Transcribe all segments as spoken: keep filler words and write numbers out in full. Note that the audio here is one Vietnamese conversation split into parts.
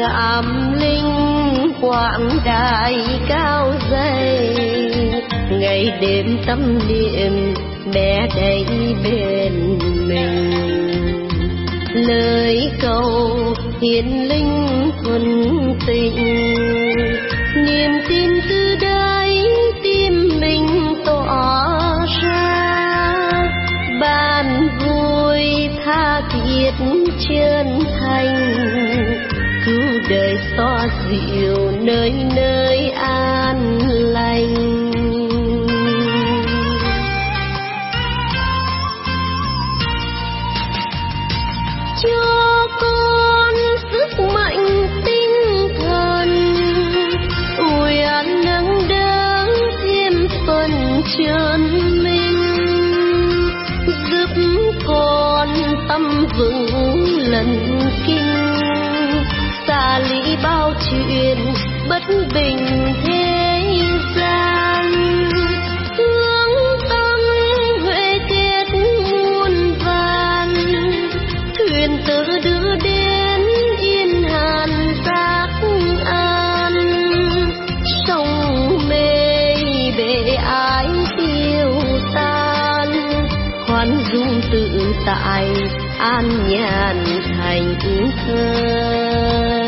cảm linh quảng đại cao dày, ngày đêm tâm niệm bé đây bên mình. Lời cầu hiến linh thuần tình, niềm tin từ đáy tim mình tỏa ra, ban vui tha thiết chân thành, cứu đời xóa dịu nơi nơi an lành. Cho con sức mạnh tinh thần, nguyện nâng đỡ thêm phần chân mình, giúp con tâm vững lần kinh, xa lì bao chuyện bất bình thế gian. Hướng tâm huệ kết muôn vàn, thuyền tự đưa đến yên hàn giác an. Sông mê bể ái tiêu tan, khoan dung tự tại an nhàn thành thơi.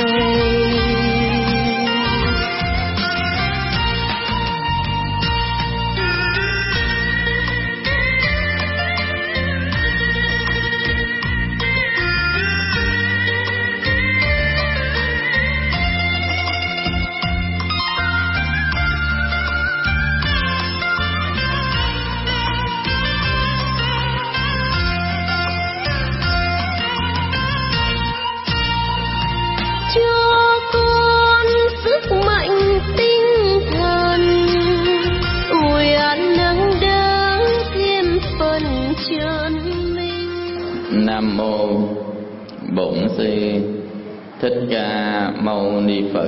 Nam mô Bổn Sư Thích Ca Mâu Ni Phật.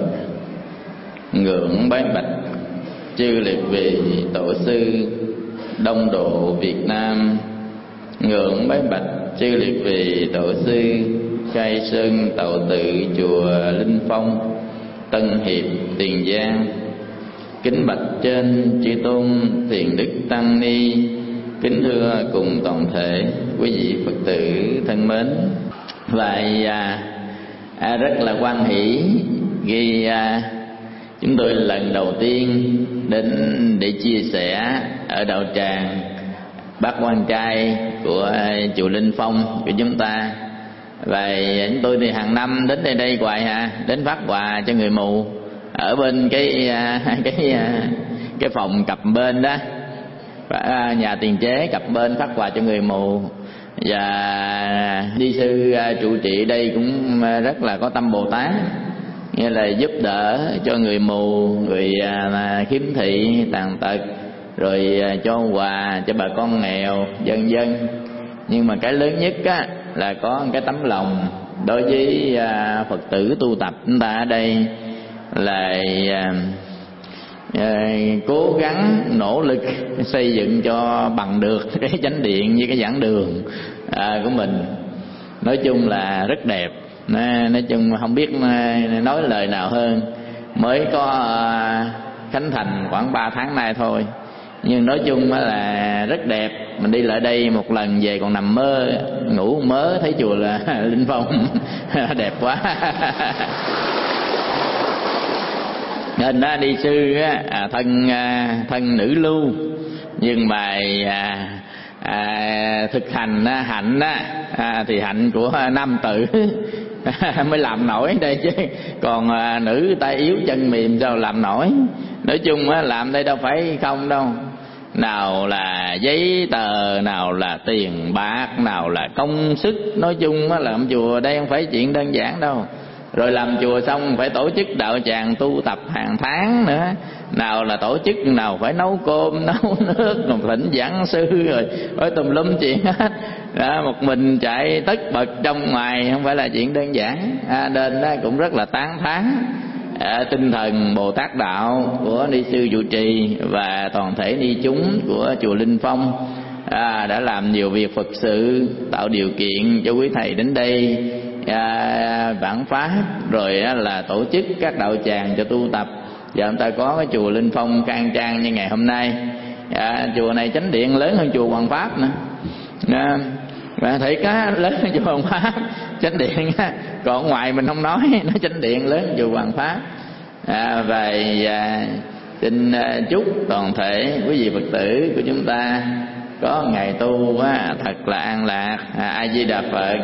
Ngưỡng bái bạch chư liệt vị tổ sư Đông Độ Việt Nam. Ngưỡng bái bạch chư liệt vị tổ sư Khai Sơn Tậu Tự chùa Linh Phong, Tân Hiệp, Tiền Giang. Kính bạch trên chư tôn Thiền Đức Tăng Ni. Kính thưa cùng toàn thể quý vị Phật tử thân mến. Vậy à, à, rất là hoan hỷ khi à, chúng tôi lần đầu tiên đến để chia sẻ ở đạo tràng Bác Quan Trai của chùa Linh Phong của chúng ta. Vậy chúng tôi thì hàng năm đến đây đây hoài hả, đến phát quà cho người mù ở bên cái cái cái phòng cặp bên đó, nhà tiền chế cặp bên phát quà cho người mù. Và ni sư trụ trì đây cũng rất là có tâm Bồ Tát, nghĩa là giúp đỡ cho người mù, người khiếm thị, tàn tật, rồi cho quà cho bà con nghèo, vân vân. Nhưng mà cái lớn nhất á, là có cái tấm lòng đối với Phật tử tu tập chúng ta ở đây là cố gắng nỗ lực xây dựng cho bằng được cái chánh điện với cái giảng đường à, của mình. Nói chung là rất đẹp. Nói chung không biết nói lời nào hơn. Mới có khánh thành khoảng ba tháng nay thôi, nhưng nói chung là rất đẹp. Mình đi lại đây một lần về còn nằm mơ, ngủ mớ thấy chùa là Linh Phong đẹp quá. Nên đó, đi sư á, à, thân à, thân nữ lưu, nhưng mà à, à, thực hành á, hạnh á, à, thì hạnh của nam tử mới làm nổi đây chứ. Còn à, nữ tay yếu chân mềm sao làm nổi. Nói chung á, làm đây đâu phải không đâu. Nào là giấy tờ, nào là tiền bạc, nào là công sức. Nói chung á, làm chùa đây không phải chuyện đơn giản đâu. Rồi làm chùa xong phải tổ chức đạo tràng tu tập hàng tháng nữa. Nào là tổ chức, nào phải nấu cơm, nấu nước, còn thỉnh giảng sư, rồi phải tùm lum chuyện hết. Đó, một mình chạy tất bật trong ngoài không phải là chuyện đơn giản. À, nên đó cũng rất là tán thán à, tinh thần Bồ Tát đạo của ni sư trụ trì và toàn thể ni chúng của chùa Linh Phong. À, đã làm nhiều việc Phật sự, tạo điều kiện cho quý thầy đến đây à, vạn pháp, rồi á, là tổ chức các đạo tràng cho tu tập. Giờ người ta có cái chùa Linh Phong khang trang như ngày hôm nay. À, chùa này chánh điện lớn hơn chùa Hoàng Pháp nữa. À, và thấy cá lớn hơn chùa Hoàng Pháp chánh điện á. Còn ngoài mình không nói, nó chánh điện lớn hơn chùa Hoàng Pháp. À, và à, xin à, chúc toàn thể quý vị Phật tử của chúng ta có ngày tu á, thật là an lạc. À, A Di Đà Phật.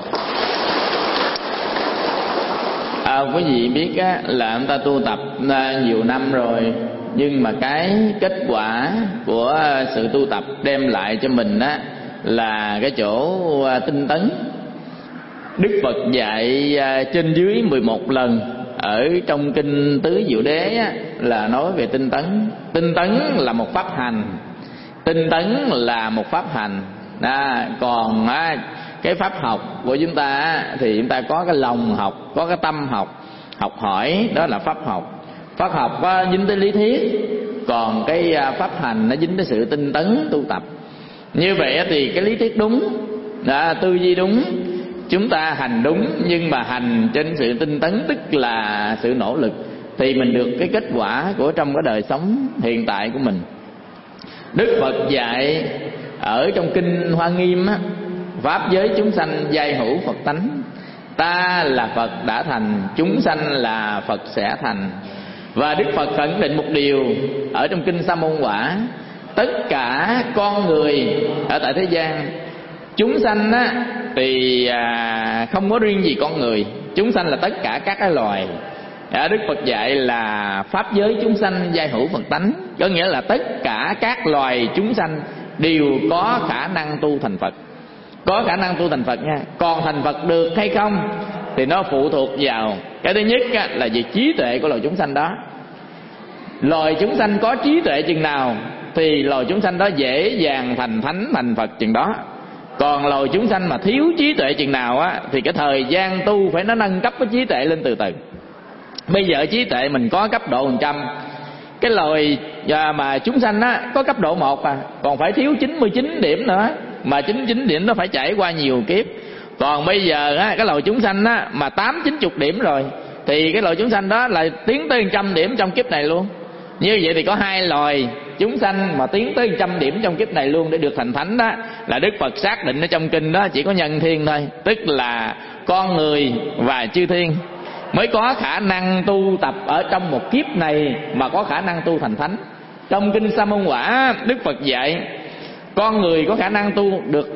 À, quý vị biết á, là chúng ta tu tập à, nhiều năm rồi, nhưng mà cái kết quả của sự tu tập đem lại cho mình á, là cái chỗ à, tinh tấn. Đức Phật dạy à, trên dưới mười một lần ở trong kinh Tứ Diệu Đế á, là nói về tinh tấn. Tinh tấn là một pháp hành, tinh tấn là một pháp hành. À, còn á, cái pháp học của chúng ta á, thì chúng ta có cái lòng học, có cái tâm học, học hỏi, đó là pháp học. Pháp học có dính tới lý thuyết, còn cái pháp hành nó dính tới sự tinh tấn tu tập. Như vậy thì cái lý thuyết đúng, đã tư duy đúng, chúng ta hành đúng, nhưng mà hành trên sự tinh tấn, tức là sự nỗ lực, thì mình được cái kết quả của trong cái đời sống hiện tại của mình. Đức Phật dạy ở trong kinh Hoa Nghiêm á, pháp giới chúng sanh giai hữu Phật tánh. Ta là Phật đã thành, chúng sanh là Phật sẽ thành. Và Đức Phật khẳng định một điều ở trong kinh Sa Môn Quả: tất cả con người ở tại thế gian, chúng sanh á, thì à, không có riêng gì con người, chúng sanh là tất cả các cái loài. À, Đức Phật dạy là pháp giới chúng sanh giai hữu Phật tánh, có nghĩa là tất cả các loài chúng sanh đều có khả năng tu thành Phật. Có khả năng tu thành Phật nha. Còn thành Phật được hay không thì nó phụ thuộc vào cái thứ nhất á, là về trí tuệ của loài chúng sanh đó. Loài chúng sanh có trí tuệ chừng nào thì loài chúng sanh đó dễ dàng thành thánh thành Phật chừng đó. Còn loài chúng sanh mà thiếu trí tuệ chừng nào á, thì cái thời gian tu phải nó nâng cấp cái trí tuệ lên từ từ. Bây giờ trí tuệ mình có cấp độ một trăm, cái loài mà chúng sanh á có cấp độ một à, còn phải thiếu chín mươi chín điểm nữa, mà chín mươi chín điểm nó phải trải qua nhiều kiếp. Còn bây giờ á, cái loài chúng sanh á mà tám chín chục điểm rồi, thì cái loài chúng sanh đó là tiến tới một trăm điểm trong kiếp này luôn. Như vậy thì có hai loài chúng sanh mà tiến tới một trăm điểm trong kiếp này luôn để được thành thánh đó, là Đức Phật xác định ở trong kinh đó chỉ có nhân thiên thôi, tức là con người và chư thiên mới có khả năng tu tập ở trong một kiếp này mà có khả năng tu thành thánh. Trong kinh Sa Môn Quả, Đức Phật dạy con người có khả năng tu được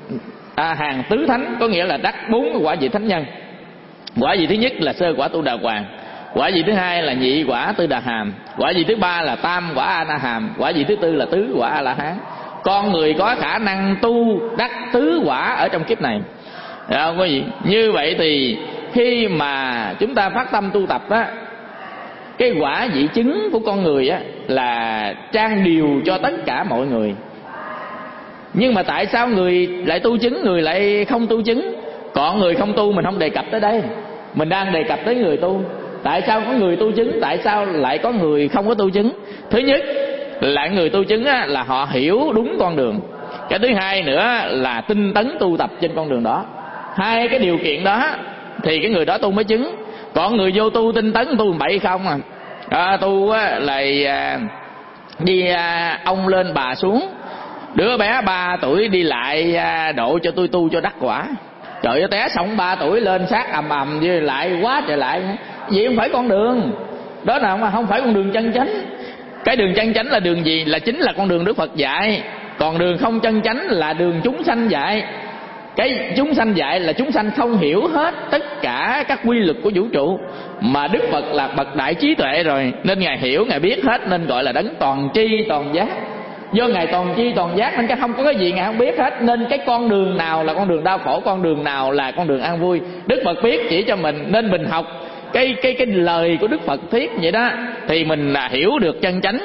à, hàng tứ thánh, có nghĩa là đắc bốn cái quả vị thánh nhân. Quả vị thứ nhất là sơ quả Tu Đà Hoàng, quả vị thứ hai là nhị quả Tư Đà Hàm, quả vị thứ ba là tam quả A Na Hàm, quả vị thứ tư là tứ quả A La Hán. Con người có khả năng tu đắc tứ quả ở trong kiếp này. Được không quý vị? Như vậy thì khi mà chúng ta phát tâm tu tập á, cái quả vị chứng của con người á là trang điều cho tất cả mọi người. Nhưng mà tại sao người lại tu chứng, người lại không tu chứng? Còn người không tu mình không đề cập tới đây, mình đang đề cập tới người tu. Tại sao có người tu chứng, tại sao lại có người không có tu chứng? Thứ nhất là người tu chứng á, là họ hiểu đúng con đường. Cái thứ hai nữa là tinh tấn tu tập trên con đường đó. Hai cái điều kiện đó thì cái người đó tu mới chứng. Còn người vô tu tinh tấn tu bậy không à, à tu á, là à, đi à, ông lên bà xuống. Đứa bé ba tuổi đi lại à, độ cho tôi tu cho đắc quả. Trời ơi, té xong ba tuổi lên sát ầm ầm với lại quá trời lại. Vậy không phải con đường đó, nào mà không phải con đường chân chánh. Cái đường chân chánh là đường gì? Là chính là con đường Đức Phật dạy. Còn đường không chân chánh là đường chúng sanh dạy. Cái chúng sanh dạy là chúng sanh không hiểu hết tất cả các quy luật của vũ trụ, mà Đức Phật là bậc đại trí tuệ rồi, nên Ngài hiểu, Ngài biết hết, nên gọi là đấng toàn tri toàn giác. Do Ngài toàn tri toàn giác nên cái không có cái gì Ngài không biết hết. Nên cái con đường nào là con đường đau khổ, con đường nào là con đường an vui, Đức Phật biết chỉ cho mình. Nên mình học cái cái cái lời của Đức Phật thuyết vậy đó, thì mình là hiểu được chân chánh.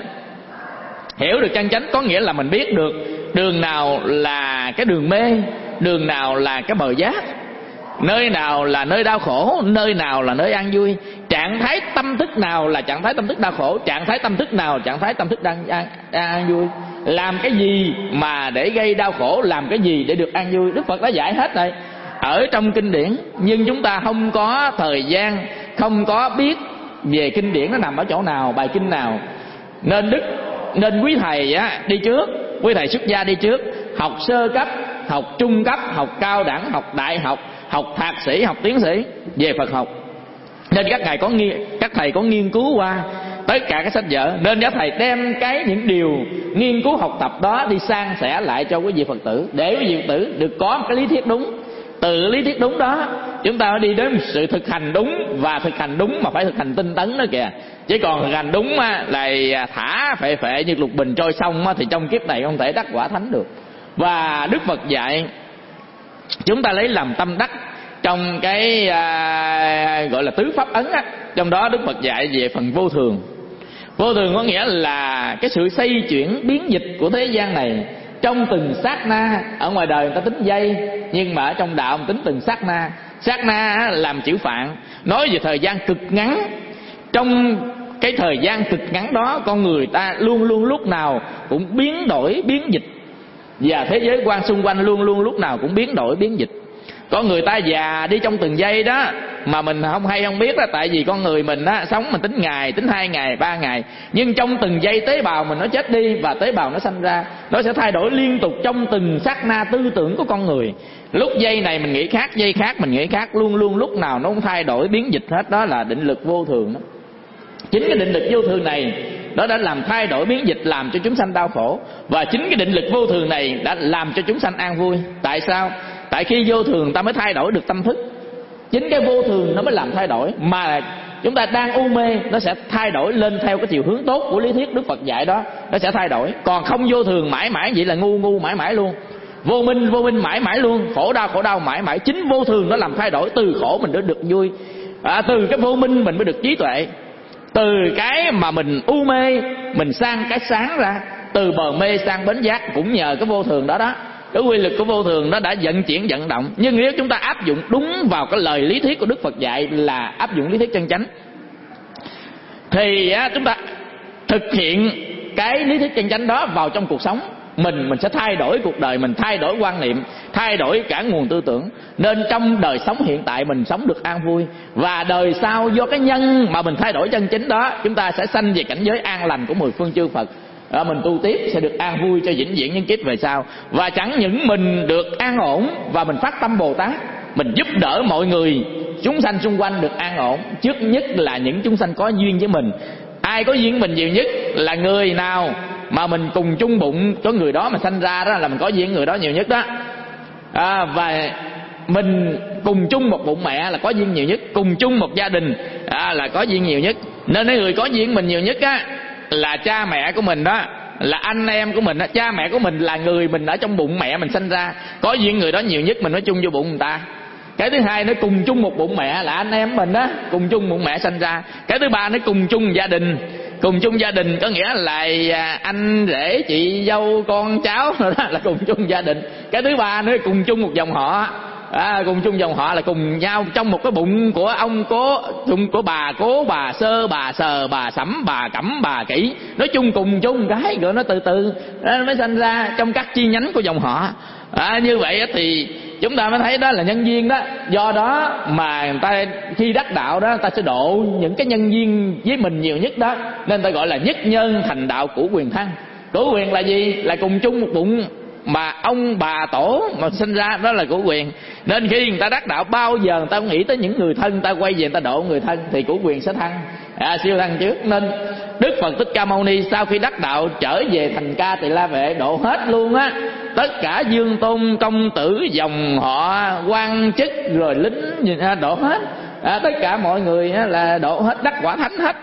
Hiểu được chân chánh có nghĩa là mình biết được đường nào là cái đường mê, đường nào là cái bờ giác, nơi nào là nơi đau khổ, nơi nào là nơi an vui. Trạng thái tâm thức nào là trạng thái tâm thức đau khổ, trạng thái tâm thức nào trạng thái tâm thức đang an, an vui. Làm cái gì mà để gây đau khổ, làm cái gì để được an vui, Đức Phật đã dạy hết rồi. ở trong kinh điển, nhưng chúng ta không có thời gian, không có biết về kinh điển nó nằm ở chỗ nào, bài kinh nào. Nên đức nên quý thầy á, đi trước, quý thầy xuất gia đi trước, học sơ cấp, học trung cấp, học cao đẳng, học đại học, học thạc sĩ, học tiến sĩ về Phật học. Nên các ngài có nghiên, các thầy có nghiên cứu qua tất cả các sách vở, nên các thầy đem cái những điều nghiên cứu học tập đó đi san sẻ lại cho quý vị Phật tử, để quý vị Phật tử được có một cái lý thuyết đúng. Từ lý thuyết đúng đó chúng ta mới đi đến một sự thực hành đúng, và thực hành đúng mà phải thực hành tinh tấn đó kìa. Chứ còn thực hành đúng á, là thả phệ phệ như lục bình trôi sông á, thì trong kiếp này không thể đắc quả thánh được. Và Đức Phật dạy chúng ta lấy làm tâm đắc trong cái à, gọi là tứ pháp ấn á. Trong đó Đức Phật dạy về phần vô thường. Vô thường có nghĩa là cái sự xoay chuyển biến dịch của thế gian này trong từng sát na. Ở ngoài đời người ta tính giây, nhưng mà ở trong đạo mình tính từng sát na. Sát na làm chữ Phạn, nói về thời gian cực ngắn. Trong cái thời gian cực ngắn đó, con người ta luôn luôn lúc nào cũng biến đổi biến dịch, và thế giới quan xung quanh luôn luôn lúc nào cũng biến đổi biến dịch. Con người ta già đi trong từng giây đó mà mình không hay không biết đó. Tại vì con người mình á, sống mình tính ngày, tính hai ngày, ba ngày, nhưng trong từng giây tế bào mình nó chết đi và tế bào nó sanh ra. Nó sẽ thay đổi liên tục trong từng sát na tư tưởng của con người. Lúc giây này mình nghĩ khác, giây khác mình nghĩ khác, luôn luôn lúc nào nó cũng thay đổi biến dịch hết. Đó là định lực vô thường đó. Chính cái định lực vô thường này nó đã làm thay đổi biến dịch, làm cho chúng sanh đau khổ. Và chính cái định lực vô thường này đã làm cho chúng sanh an vui. Tại sao? Tại khi vô thường ta mới thay đổi được tâm thức. Chính cái vô thường nó mới làm thay đổi. Mà chúng ta đang u mê, nó sẽ thay đổi lên theo cái chiều hướng tốt của lý thuyết Đức Phật dạy đó. Nó sẽ thay đổi. Còn không vô thường mãi mãi vậy là ngu ngu mãi mãi luôn. Vô minh vô minh mãi mãi luôn. Khổ đau khổ đau mãi mãi. Chính vô thường nó làm thay đổi. Từ khổ mình mới được vui, à, từ cái vô minh mình mới được trí tuệ, từ cái mà mình u mê mình sang cái sáng ra, từ bờ mê sang bến giác cũng nhờ cái vô thường đó đó. Cái quy lực của vô thường nó đã vận chuyển vận động. Nhưng nếu chúng ta áp dụng đúng vào cái lời lý thuyết của Đức Phật dạy là áp dụng lý thuyết chân chánh, thì á, chúng ta thực hiện cái lý thuyết chân chánh đó vào trong cuộc sống mình, mình sẽ thay đổi cuộc đời mình, thay đổi quan niệm, thay đổi cả nguồn tư tưởng. Nên trong đời sống hiện tại mình sống được an vui, và đời sau do cái nhân mà mình thay đổi chân chính đó, chúng ta sẽ sanh về cảnh giới an lành của mười phương chư Phật. À, mình tu tiếp sẽ được an vui cho vĩnh viễn những kiếp về sau. Và chẳng những mình được an ổn và mình phát tâm Bồ Tát, mình giúp đỡ mọi người, chúng sanh xung quanh được an ổn. Trước nhất là những chúng sanh có duyên với mình. Ai có duyên với mình nhiều nhất là người nào mà mình cùng chung bụng có người đó mà sanh ra đó, là mình có duyên với người đó nhiều nhất đó. À, và mình cùng chung một bụng mẹ là có duyên nhiều nhất, cùng chung một gia đình à, là có duyên nhiều nhất. Nên cái người có duyên với mình nhiều nhất á là cha mẹ của mình đó, là anh em của mình đó. Cha mẹ của mình là người mình ở trong bụng mẹ mình sanh ra, có duyên người đó nhiều nhất mình nói chung vô bụng người ta. Cái thứ hai nó cùng chung một bụng mẹ là anh em mình đó, cùng chung bụng mẹ sanh ra. Cái thứ ba nó cùng chung gia đình. Cùng chung gia đình có nghĩa là anh rể chị dâu con cháu đó là cùng chung gia đình. Cái thứ ba nó cùng chung một dòng họ. À, cùng chung dòng họ là cùng nhau trong một cái bụng của ông cố, chung của bà cố, bà sơ, bà sờ, bà sẩm, bà cẩm, bà kỹ. Nói chung cùng chung cái rồi nó từ từ nó mới sanh ra trong các chi nhánh của dòng họ. À, như vậy thì chúng ta mới thấy đó là nhân duyên đó. Do đó mà người ta khi đắc đạo đó, người ta sẽ độ những cái nhân duyên với mình nhiều nhất đó. Nên ta gọi là nhất nhân thành đạo cửu quyền thăng. Cửu quyền là gì? Là cùng chung một bụng mà ông bà tổ mà sinh ra, đó là cửu quyền. Nên khi người ta đắc đạo bao giờ người ta cũng nghĩ tới những người thân, người ta quay về người ta độ người thân thì cửu quyền sẽ thăng, à, siêu thăng trước. Nên Đức Phật Thích Ca Mâu Ni sau khi đắc đạo trở về thành Ca Tỳ La Vệ độ hết luôn á, tất cả dương tôn công tử dòng họ quan chức rồi lính độ hết, à, tất cả mọi người là độ hết, đắc quả thánh hết.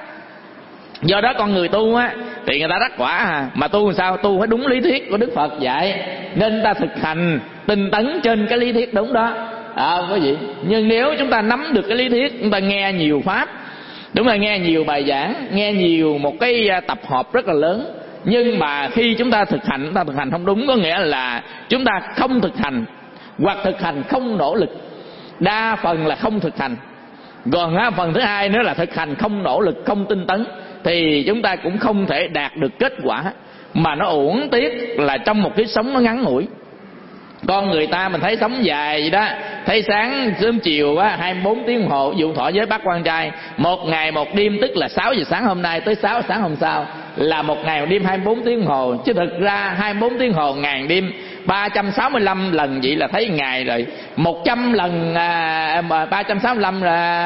Do đó con người tu á thì người ta đắc quả à. Mà tu làm sao? Tu phải đúng lý thuyết của Đức Phật dạy. Nên ta thực hành tinh tấn trên cái lý thuyết đúng đó, à, quý vị. Nhưng nếu chúng ta nắm được cái lý thuyết, chúng ta nghe nhiều pháp, đúng là nghe nhiều bài giảng, nghe nhiều một cái tập hợp rất là lớn, nhưng mà khi chúng ta thực hành, chúng ta thực hành không đúng, có nghĩa là chúng ta không thực hành, hoặc thực hành không nỗ lực. Đa phần là không thực hành. Còn á, phần thứ hai nữa là thực hành không nỗ lực, không tinh tấn, thì chúng ta cũng không thể đạt được kết quả, mà nó uổng tiếc là trong một kiếp sống nó ngắn ngủi. Con người ta mình thấy sống dài vậy đó, thấy sáng sớm chiều á, hai mươi bốn tiếng đồng hồ. Dụ thọ với bác quan trai, một ngày một đêm, tức là sáu giờ sáng hôm nay tới sáu giờ sáng hôm sau là một ngày một đêm hai mươi bốn tiếng đồng hồ. Chứ thực ra hai mươi bốn tiếng đồng hồ ngàn đêm, ba trăm sáu mươi lăm lần vậy là thấy ngày rồi. Một trăm lần à, ba trăm sáu mươi lăm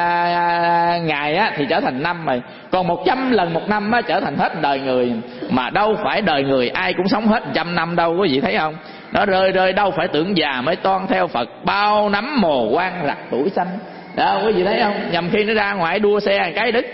là ngày á, thì trở thành năm rồi. Còn một trăm lần một năm á, trở thành hết đời người. Mà đâu phải đời người ai cũng sống hết trăm năm đâu, quý vị thấy không? Nó rơi rơi đâu phải tưởng già mới toan theo Phật, bao nắm mồ quan rặt tuổi xanh. Đó, quý vị thấy không? Nhằm khi nó ra ngoài đua xe cái đứt,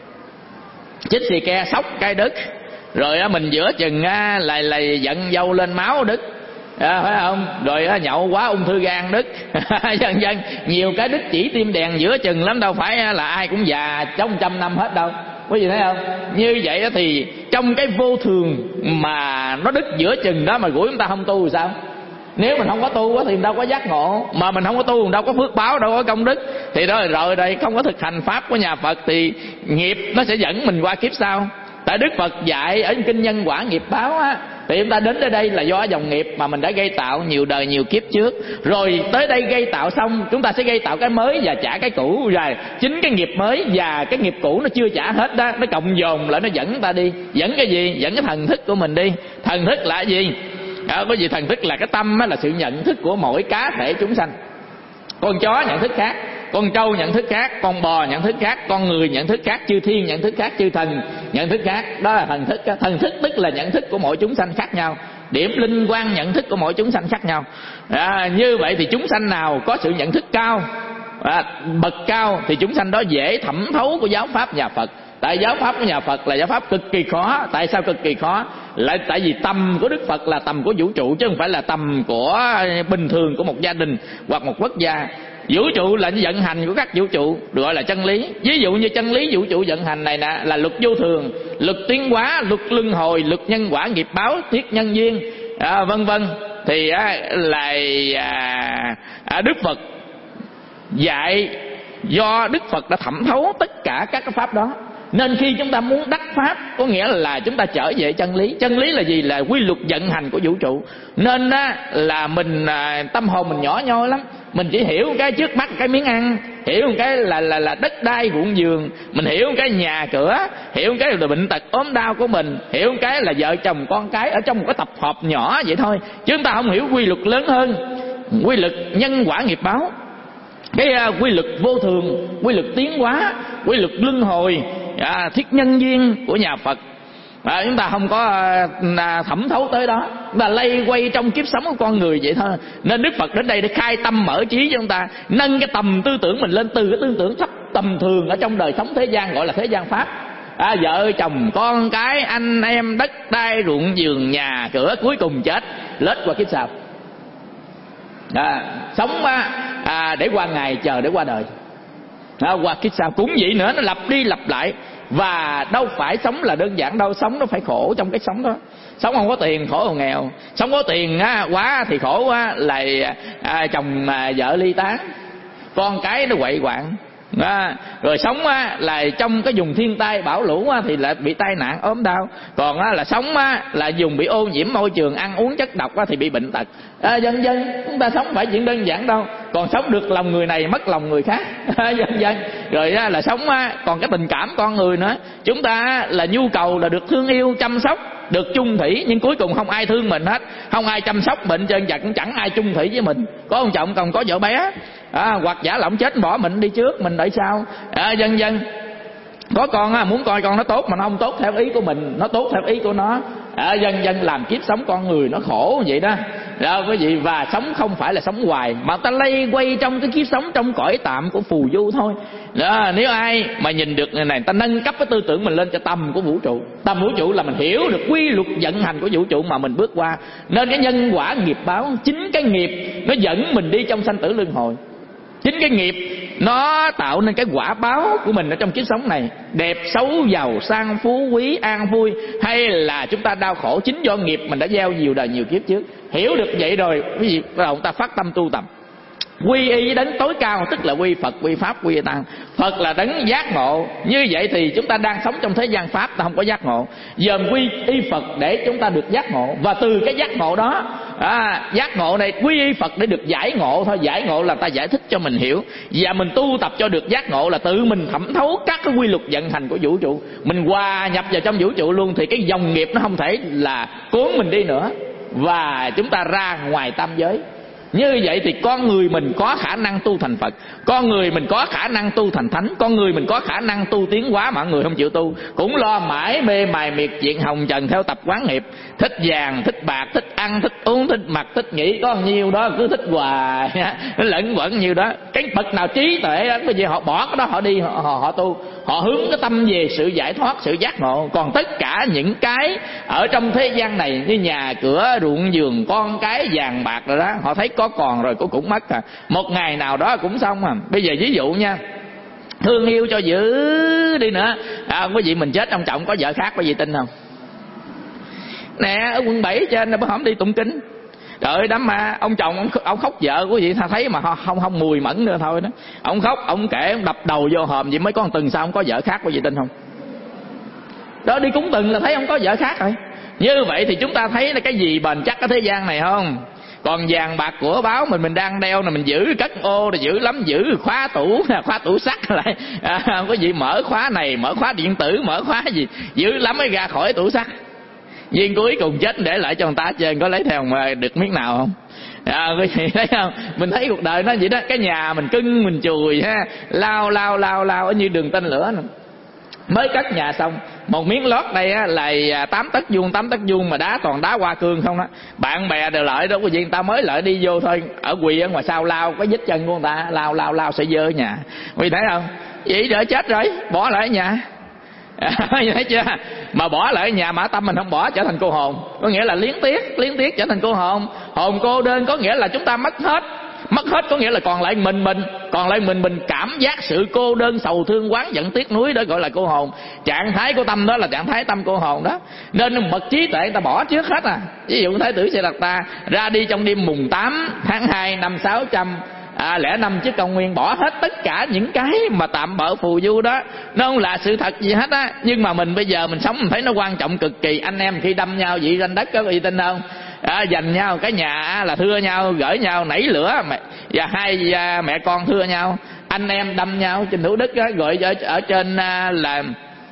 chích xì ke sóc cái đứt, rồi á, mình giữa chừng á, lại lại giận dâu lên máu đứt. À, phải không? Rồi á, nhậu quá ung thư gan đứt. Dân dân nhiều cái đứt chỉ tim đèn giữa chừng lắm, đâu phải là ai cũng già trong trăm năm hết đâu. Quý vị thấy không? Như vậy thì trong cái vô thường mà nó đứt giữa chừng đó mà rủi chúng ta không tu thì sao? Nếu mình không có tu thì mình đâu có giác ngộ, mà mình không có tu mình đâu có phước báo, đâu có công đức. Thì đó rồi đây không có thực hành pháp của nhà Phật thì nghiệp nó sẽ dẫn mình qua kiếp sau. Tại Đức Phật dạy ở kinh nhân quả nghiệp báo á, thì chúng ta đến tới đây là do dòng nghiệp mà mình đã gây tạo nhiều đời nhiều kiếp trước. Rồi tới đây gây tạo xong, chúng ta sẽ gây tạo cái mới và trả cái cũ. Rồi chính cái nghiệp mới và cái nghiệp cũ nó chưa trả hết đó, nó cộng dồn lại nó dẫn ta đi. Dẫn cái gì? Dẫn cái thần thức của mình đi. Thần thức là gì? À, có gì? Thần thức là cái tâm á, là sự nhận thức của mỗi cá thể chúng sanh. Con chó nhận thức khác, con trâu nhận thức khác, con bò nhận thức khác, con người nhận thức khác, chư thiên nhận thức khác, chư thần nhận thức khác. Đó là thần thức. Thần thức tức là nhận thức của mỗi chúng sanh khác nhau, điểm linh quan nhận thức của mỗi chúng sanh khác nhau. À, như vậy thì chúng sanh nào có sự nhận thức cao, à, bậc cao, thì chúng sanh đó dễ thẩm thấu của giáo pháp nhà Phật. Tại giáo pháp của nhà Phật là giáo pháp cực kỳ khó. Tại sao cực kỳ khó? Lại tại vì tầm của Đức Phật là tầm của vũ trụ, chứ không phải là tầm của bình thường của một gia đình hoặc một quốc gia. Vũ trụ là vận hành của các vũ trụ, được gọi là chân lý. Ví dụ như chân lý vũ trụ vận hành này nè là luật vô thường, luật tiến hóa, luật luân hồi, luật nhân quả nghiệp báo, thiết nhân duyên, à, vân vân. Thì à, là à, à, Đức Phật dạy, do Đức Phật đã thẩm thấu tất cả các cái pháp đó. Nên khi chúng ta muốn đắc pháp, có nghĩa là chúng ta trở về chân lý. Chân lý là gì? Là quy luật vận hành của vũ trụ. Nên á, là mình à, tâm hồn mình nhỏ nhoi lắm. Mình chỉ hiểu cái trước mắt cái miếng ăn, hiểu cái là là là đất đai ruộng vườn, mình hiểu cái nhà cửa, hiểu cái là bệnh tật ốm đau của mình, hiểu cái là vợ chồng con cái ở trong một cái tập hợp nhỏ vậy thôi. Chứ chúng ta không hiểu quy luật lớn hơn, quy luật nhân quả nghiệp báo, cái uh, quy luật vô thường, quy luật tiến hóa, quy luật luân hồi, à, thiết nhân duyên của nhà Phật. À, chúng ta không có à, thẩm thấu tới đó, chúng ta lây quay trong kiếp sống của con người vậy thôi. Nên Đức Phật đến đây để khai tâm mở trí cho chúng ta, nâng cái tầm tư tưởng mình lên từ cái tư tưởng thấp tầm thường ở trong đời sống thế gian, gọi là thế gian pháp. À, vợ chồng con cái anh em đất đai ruộng vườn nhà cửa, cuối cùng chết lết qua kiếp sau. À, sống à, để qua ngày, chờ để qua đời. À, qua kiếp sau cũng vậy nữa, nó lặp đi lặp lại. Và đâu phải sống là đơn giản đâu, sống nó phải khổ trong cái sống đó. Sống không có tiền khổ còn nghèo, sống có tiền á, quá thì khổ quá là à, chồng à, vợ ly tán, con cái nó quậy quạng. À, rồi sống á, là trong cái vùng thiên tai bão lũ á, thì lại bị tai nạn ốm đau. Còn á, là sống á, là dùng bị ô nhiễm môi trường, ăn uống chất độc á, thì bị bệnh tật. À, dân dân chúng ta sống phải chuyện đơn giản đâu. Còn sống được lòng người này mất lòng người khác. À, dân dân rồi á, là sống á, còn cái tình cảm con người nữa. Chúng ta á, là nhu cầu là được thương yêu chăm sóc, được chung thủy, nhưng cuối cùng không ai thương mình hết, không ai chăm sóc mình, trơn chặt cũng chẳng ai chung thủy với mình. Có ông chồng còn có vợ bé, à, hoặc giả lỏng chết bỏ mình đi trước, mình đợi sau. À, dân dân có con á, muốn coi con nó tốt mà nó không tốt theo ý của mình, nó tốt theo ý của nó. À, dân dân làm kiếp sống con người nó khổ vậy đó. Đó quý vị, và sống không phải là sống hoài, mà ta lây quay trong cái kiếp sống trong cõi tạm của phù du thôi. Đó, nếu ai mà nhìn được này, ta nâng cấp cái tư tưởng mình lên cho tầm của vũ trụ. Tầm vũ trụ là mình hiểu được quy luật vận hành của vũ trụ mà mình bước qua. Nên cái nhân quả nghiệp báo, chính cái nghiệp nó dẫn mình đi trong sanh tử luân hồi. Chính cái nghiệp nó tạo nên cái quả báo của mình ở trong kiếp sống này, đẹp xấu giàu sang phú quý an vui, hay là chúng ta đau khổ, chính do nghiệp mình đã gieo nhiều đời nhiều kiếp trước. Hiểu được vậy rồi quý vị, bắt đầu chúng ta phát tâm tu tập, quy y với đấng tối cao, tức là quy Phật, quy Pháp, quy Tăng. Phật là đấng giác ngộ. Như vậy thì chúng ta đang sống trong thế gian Pháp, ta không có giác ngộ. Dòm quy y Phật để chúng ta được giác ngộ. Và từ cái giác ngộ đó À, giác ngộ này quy y Phật để được giải ngộ thôi. Giải ngộ là ta giải thích cho mình hiểu, và mình tu tập cho được giác ngộ là tự mình thẩm thấu các cái quy luật vận hành của vũ trụ, mình hòa nhập vào trong vũ trụ luôn, thì cái dòng nghiệp nó không thể là cuốn mình đi nữa, và chúng ta ra ngoài tam giới. Như vậy thì con người mình có khả năng tu thành Phật, con người mình có khả năng tu thành Thánh, con người mình có khả năng tu tiến hóa, mà người không chịu tu cũng lo mãi mê mài miệt chuyện hồng trần theo tập quán nghiệp, thích vàng, thích bạc, thích ăn, thích uống, thích mặc, thích nghĩ, có nhiêu đó cứ thích hoài, nó lẫn quẩn nhiêu đó. Cái bậc nào trí tuệ đó, cái gì họ bỏ cái đó họ đi, họ, họ, họ tu, họ hướng cái tâm về sự giải thoát, sự giác ngộ. Còn tất cả những cái ở trong thế gian này như nhà cửa, ruộng vườn, con cái, vàng bạc rồi đó, họ thấy có còn rồi cũng mất à, một ngày nào đó cũng xong à. Bây giờ ví dụ nha, thương yêu cho dữ đi nữa, à, quý vị mình chết ông trọng có vợ khác, quý vị tin không? Nè ở quận bảy trên bữa hổm đi tụng kinh, trời ơi đám ma, ông chồng ông, ông khóc vợ quý vị thấy mà không không mùi mẫn nữa thôi đó. Ông khóc, ông kể, ông đập đầu vô hòm vậy mới có một tuần sau ông có vợ khác, quý vị tin không? Đó, đi cúng từng là thấy ông có vợ khác rồi. Như vậy thì chúng ta thấy là cái gì bền chắc ở thế gian này không? Còn vàng bạc của báo mình mình đang đeo là mình giữ cất ô là giữ lắm, giữ khóa tủ, khóa tủ sắt lại, à, không có gì mở khóa này, mở khóa điện tử, mở khóa gì, giữ lắm mới ra khỏi tủ sắt. Viên cuối cùng chết để lại cho người ta trên, có lấy theo mà được miếng nào không? À, quý vị thấy không? Mình thấy cuộc đời nó vậy đó, cái nhà mình cưng mình chùi ha, lao lao lao lao ở như đường tên lửa nữa. Mới cất nhà xong, một miếng lót đây á, là tám tấc vuông, tám tấc vuông mà đá toàn đá hoa cương không đó. Bạn bè đều lợi đó, quý vị, người ta mới lợi đi vô thôi, ở quỳ ở ngoài sau lao có vết chân của người ta, lao lao lao sẽ dơ nhà. Quý vị thấy không? Vậy đỡ chết rồi, bỏ lại ở nhà. Thấy chưa? Mà bỏ lại ở nhà mà tâm mình không bỏ, trở thành cô hồn, có nghĩa là liếng tiếc, liếng tiếc trở thành cô hồn. Hồn cô đơn có nghĩa là chúng ta mất hết. Mất hết có nghĩa là còn lại mình mình, còn lại mình mình cảm giác sự cô đơn, sầu thương, oán giận, tiếc nuối, đó gọi là cô hồn. Trạng thái của tâm đó là trạng thái tâm cô hồn đó. Nên bậc trí tuệ người ta bỏ trước hết à. Ví dụ Thái tử Siddhartha ra đi trong đêm mùng tám tháng hai năm sáu trăm à, lẻ năm trước công nguyên, bỏ hết tất cả những cái mà tạm bợ phù du đó, nó không là sự thật gì hết á. Nhưng mà mình bây giờ mình sống mình thấy nó quan trọng cực kỳ. Anh em khi đâm nhau vậy ranh đất có uy tin không? À, giành nhau cái nhà là thưa nhau, gửi nhau nảy lửa, và hai à, mẹ con thưa nhau. Anh em đâm nhau trên Thủ Đức á, gọi ở, ở trên à, là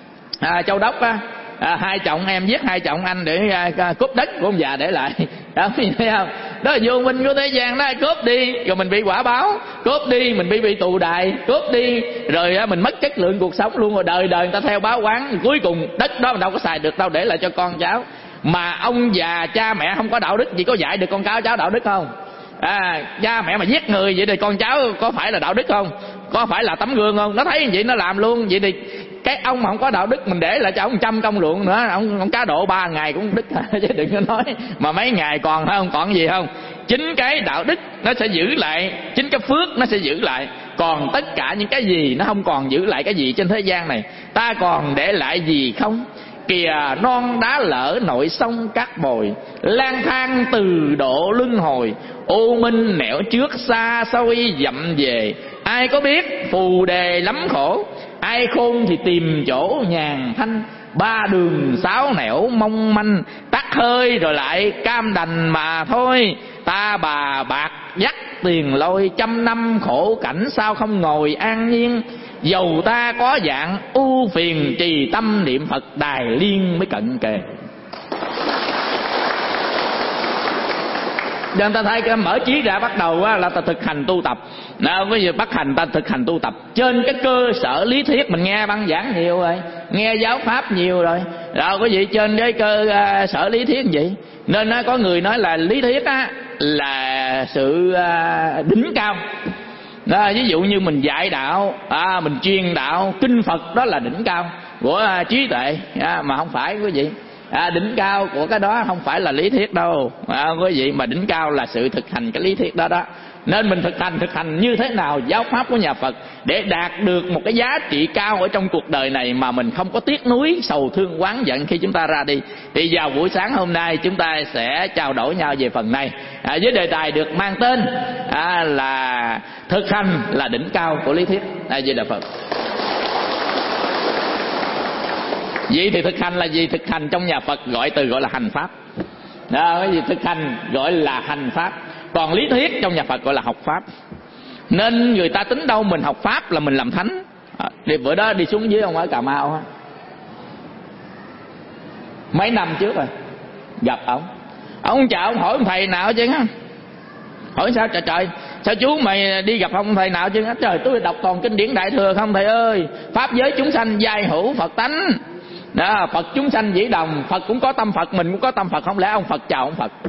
à, Châu Đốc á, à, hai chồng em giết hai chồng anh để à, cướp đất của ông già để lại. Đó, thấy không? Đó là vô minh của thế gian đó. Cướp đi rồi mình bị quả báo, cướp đi mình bị bị tù đày, cướp đi rồi à, mình mất chất lượng cuộc sống luôn. Rồi đời đời người ta theo báo quán, cuối cùng đất đó mình đâu có xài được đâu, để lại cho con cháu. Mà ông già cha mẹ không có đạo đức, chỉ có dạy được con cháu cháu đạo đức không? À, cha mẹ mà giết người vậy thì con cháu có phải là đạo đức không? Có phải là tấm gương không? Nó thấy như vậy nó làm luôn. Vậy thì cái ông mà không có đạo đức mình để lại cho ông trăm công ruộng nữa, ông, ông cá độ ba ngày cũng đức chứ đừng có nói mà mấy ngày còn không còn gì không? Chính cái đạo đức nó sẽ giữ lại, chính cái phước nó sẽ giữ lại. Còn tất cả những cái gì nó không còn giữ lại cái gì trên thế gian này. Ta còn để lại gì không? Kìa non đá lở nội sông cát bồi, lang thang từ độ luân hồi, ô minh nẻo trước xa xôi dặm về. Ai có biết phù đề lắm khổ, ai khôn thì tìm chỗ nhàn thanh. Ba đường sáu nẻo mong manh, tắt hơi rồi lại cam đành mà thôi. Ta bà bạc dắt tiền lôi, trăm năm khổ cảnh sao không ngồi an nhiên. Dầu ta có dạng ưu phiền, trì tâm niệm Phật đài liên mới cận kề. Nên ta thấy cái mở trí ra bắt đầu á, là ta thực hành tu tập. Nào, bây giờ bắt hành ta thực hành tu tập trên cái cơ sở lý thuyết mình nghe băng giảng nhiều rồi, nghe giáo pháp nhiều rồi. Rồi quý vị trên cái cơ uh, sở lý thuyết vậy. Nên uh, có người nói là lý thuyết á là sự uh, đỉnh cao. Đó, ví dụ như mình dạy đạo, à, mình truyền đạo, kinh Phật đó là đỉnh cao của à, trí tuệ, à, mà không phải quý vị. À, đỉnh cao của cái đó không phải là lý thuyết đâu, à, quý vị, mà đỉnh cao là sự thực hành cái lý thuyết đó đó. Nên mình thực hành thực hành như thế nào giáo pháp của nhà Phật để đạt được một cái giá trị cao ở trong cuộc đời này mà mình không có tiếc nuối, sầu thương, oán giận khi chúng ta ra đi. Thì vào buổi sáng hôm nay chúng ta sẽ trao đổi nhau về phần này, à, với đề tài được mang tên à, là thực hành là đỉnh cao của lý thuyết. A Di Đà Phật. Vậy thì thực hành là gì? Thực hành trong nhà Phật gọi từ gọi là hành pháp. đó, cái gì thực hành gọi là hành pháp, còn lý thuyết trong nhà Phật gọi là học pháp. Nên người ta tính đâu mình học pháp là mình làm thánh. À, đi bữa đó đi xuống dưới ông ở Cà Mau á, mấy năm trước rồi gặp ông, ông chào ông hỏi ông thầy nào chứ á, hỏi sao trời trời sao chú mày đi gặp ông thầy nào chứ á, trời tôi đọc toàn kinh điển đại thừa không thầy ơi, pháp giới chúng sanh giai hữu Phật tánh đó, Phật chúng sanh dĩ đồng, Phật cũng có tâm Phật, mình cũng có tâm Phật, không lẽ ông Phật chào ông Phật?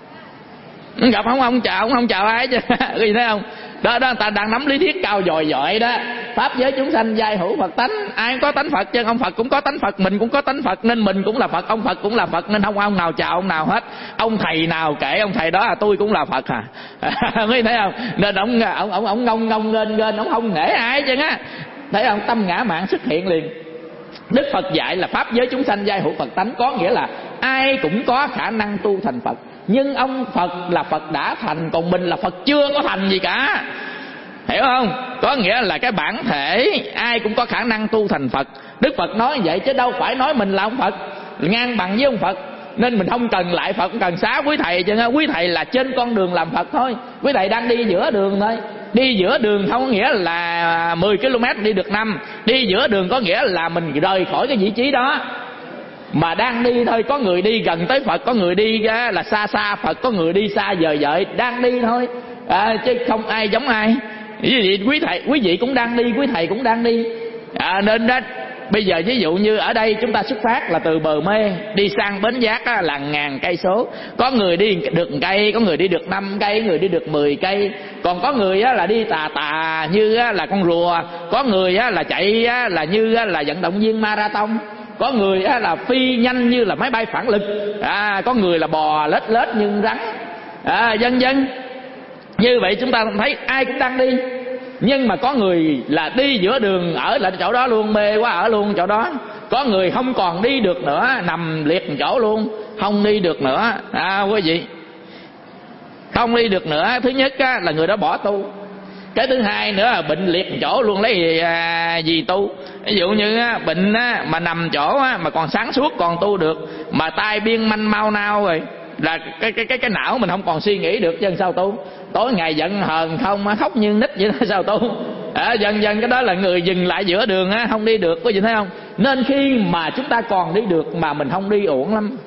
Gặp không ông chào ông không chào ai chứ gì thấy không? Đó đó, người ta đang nắm lý thuyết cao dồi dội đó. Pháp giới chúng sanh giai hữu Phật tánh, ai cũng có tánh Phật chứ, ông Phật cũng có tánh Phật, mình cũng có tánh Phật, nên mình cũng là Phật, ông Phật cũng là Phật, nên không ông nào chào ông nào hết. Ông thầy nào kể ông thầy đó là tôi cũng là Phật à. Mới thấy không? Nên ông ông ông ông ngông ngông lên lên, ông không nể ai chứ á. Thấy không? Tâm ngã mạn xuất hiện liền. Đức Phật dạy là pháp giới chúng sanh giai hữu Phật tánh, có nghĩa là ai cũng có khả năng tu thành Phật, nhưng ông Phật là Phật đã thành, còn mình là Phật chưa có thành gì cả. Hiểu không? Có nghĩa là cái bản thể ai cũng có khả năng tu thành Phật. Đức Phật nói vậy chứ đâu phải nói mình là ông Phật, ngang bằng với ông Phật. Nên mình không cần lại Phật, không cần xá quý thầy chứ. Quý thầy là trên con đường làm Phật thôi, quý thầy đang đi giữa đường thôi. Đi giữa đường không có nghĩa là mười ki lô mét đi được năm. Đi giữa đường có nghĩa là mình rời khỏi cái vị trí đó mà đang đi thôi. Có người đi gần tới Phật, có người đi là xa xa Phật, có người đi xa vời vợi, đang đi thôi à, chứ không ai giống ai. Quý vị, quý thầy, quý vị cũng đang đi, quý thầy cũng đang đi à, nên đó. Bây giờ ví dụ như ở đây chúng ta xuất phát là từ Bờ Mê đi sang Bến Giác á, là ngàn cây số. Có người đi được một cây, có người đi được năm cây, người đi được mười cây. Còn có người á, là đi tà tà như á, là con rùa. Có người á, là chạy á, là như á, là vận động viên marathon. Có người á, là phi nhanh như là máy bay phản lực à, có người là bò lết lết như rắn à, vân vân. Như vậy chúng ta thấy ai cũng đang đi, nhưng mà có người là đi giữa đường, ở lại chỗ đó luôn, mê quá ở luôn chỗ đó. Có người không còn đi được nữa, nằm liệt một chỗ luôn, không đi được nữa à, quý vị. Không đi được nữa, thứ nhất á, là người đó bỏ tu. Cái thứ hai nữa là bệnh liệt một chỗ luôn, lấy gì, à, gì tu. Ví dụ như á, bệnh á, mà nằm chỗ á, mà còn sáng suốt còn tu được, mà tai biên manh mau nao rồi là cái cái cái cái não mình không còn suy nghĩ được chứ sao tu. Tối ngày giận hờn không, khóc như nít vậy đó sao tu à, dần dần cái đó là người dừng lại giữa đường á, không đi được, có gì thấy không? Nên khi mà chúng ta còn đi được mà mình không đi uổng lắm,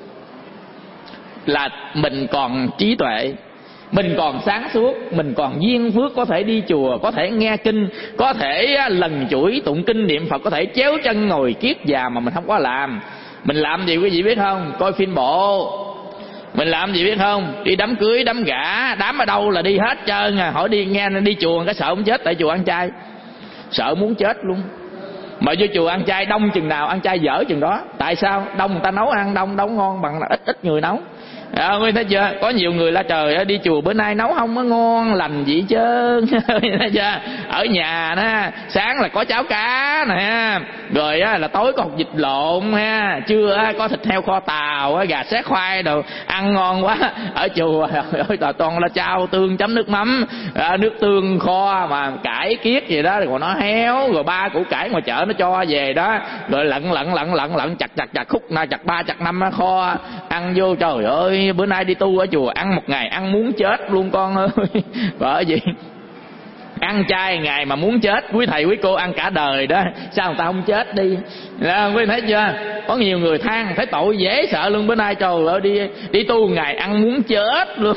là mình còn trí tuệ, mình còn sáng suốt, mình còn duyên phước, có thể đi chùa, có thể nghe kinh, có thể lần chuỗi tụng kinh niệm Phật, có thể chéo chân ngồi kiết già mà mình không có làm. Mình làm gì quý vị biết không? Coi phim bộ. Mình làm gì biết không? Đi đám cưới, đám gả, đám ở đâu là đi hết trơn à. Hỏi đi nghe đi chùa cái sợ không chết, tại chùa ăn chay, sợ muốn chết luôn. Mà vô chùa ăn chay đông chừng nào ăn chay dở chừng đó. Tại sao? Đông người ta nấu ăn đông, nấu ngon bằng là ít ít người nấu à, ngươi thấy chưa? Có nhiều người la trời đi chùa bữa nay nấu không có ngon lành gì trơn. Thấy chưa? Ở nhà đó sáng là có cháo cá nè, rồi á, là tối có hột vịt lộn ha, trưa á, có thịt heo kho tàu á, gà xé khoai đồ ăn ngon quá. Ở chùa ơi toàn là chao tương chấm nước mắm à, nước tương kho mà cải kiết gì đó, rồi nó héo, rồi ba củ cải ngoài chợ nó cho về đó, rồi lận lận lận lận lận chặt chặt chặt khúc na chặt ba chặt năm kho ăn vô. Trời ơi, bữa nay đi tu ở chùa ăn một ngày ăn muốn chết luôn con ơi. Bởi gì ăn chay ngày mà muốn chết, quý thầy quý cô ăn cả đời đó, sao người ta không chết đi? Đó, quý thấy chưa? Có nhiều người than thấy tội dễ sợ luôn. Bữa nay trời ơi đi đi tu ngày ăn muốn chết luôn.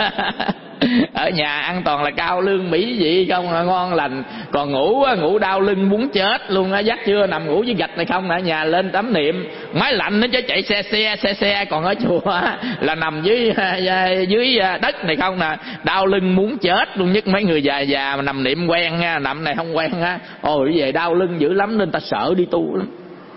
Ở nhà ăn toàn là cao lương mỹ vị không là ngon lành, còn ngủ ngủ đau lưng muốn chết luôn á. Dắt chưa nằm ngủ với gạch này không, ở nhà lên tắm niệm, máy lạnh nó chứ chạy xe xe xe xe. Còn ở chùa là nằm dưới dưới đất này không nè, đau lưng muốn chết luôn. Nhất mấy người già già mà nằm niệm quen nha, nằm này không quen á, ôi về đau lưng dữ lắm, nên ta sợ đi tu lắm.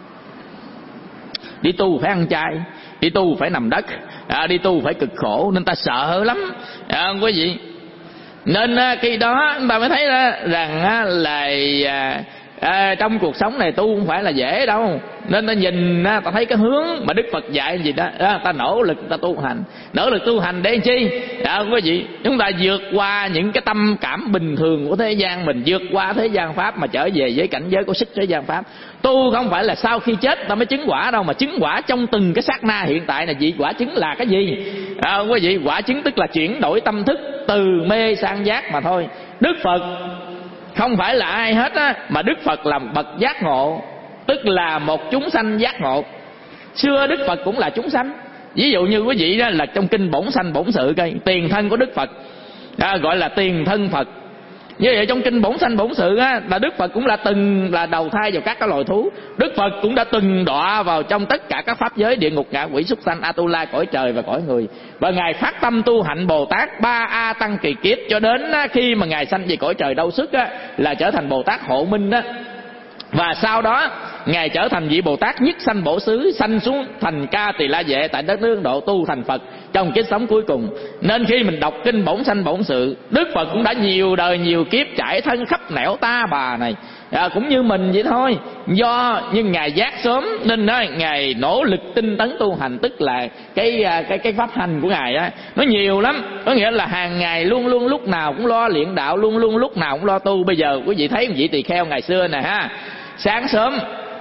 Đi tu phải ăn chay, đi tu phải nằm đất à, đi tu phải cực khổ, nên ta sợ lắm à, quý vị. Nên khi đó chúng ta mới thấy đó, rằng á, là à, à, trong cuộc sống này tu không phải là dễ đâu. Nên ta nhìn ta thấy cái hướng mà Đức Phật dạy gì đó, đó ta nỗ lực ta tu hành. Nỗ lực tu hành để chi? Đó quý vị, chúng ta vượt qua những cái tâm cảm bình thường của thế gian mình, vượt qua thế gian pháp mà trở về với cảnh giới của sức thế gian pháp. Tu không phải là sau khi chết ta mới chứng quả đâu, mà chứng quả trong từng cái sát na hiện tại là vị quả chứng là cái gì? À, quý vị, quả chứng tức là chuyển đổi tâm thức từ mê sang giác mà thôi. Đức Phật không phải là ai hết á, mà Đức Phật là bậc giác ngộ, tức là một chúng sanh giác ngộ. Xưa Đức Phật cũng là chúng sanh. Ví dụ như quý vị đó là trong kinh Bổn Sanh Bổn Sự coi, tiền thân của Đức Phật à, gọi là tiền thân Phật. Như vậy trong kinh Bổn Sanh Bổn Sự á, là Đức Phật cũng là từng là đầu thai vào các cái loài thú. Đức Phật cũng đã từng đọa vào trong tất cả các pháp giới, địa ngục, ngạ quỷ, súc sanh, Atula, cõi trời và cõi người. Và Ngài phát tâm tu hạnh Bồ Tát ba A Tăng Kỳ Kiếp, cho đến khi mà Ngài sanh về cõi trời Đâu Sức á, là trở thành Bồ Tát Hộ Minh đó. Và sau đó Ngài trở thành vị Bồ Tát nhất sanh bổ xứ, sanh xuống thành Ca Tỳ La Vệ tại đất nước Ấn Độ, tu thành Phật trong kiếp sống cuối cùng. Nên khi mình đọc kinh Bổn Sanh Bổn Sự, Đức Phật cũng đã nhiều đời nhiều kiếp trải thân khắp nẻo ta bà này, à, cũng như mình vậy thôi. Do nhưng Ngài giác sớm nên đó, Ngài nỗ lực tinh tấn tu hành, tức là cái cái cái pháp hành của Ngài á, nó nhiều lắm. Có nghĩa là hàng ngày luôn luôn lúc nào cũng lo luyện đạo, luôn luôn lúc nào cũng lo tu. Bây giờ quý vị thấy vị tỳ kheo ngày xưa nè ha, sáng sớm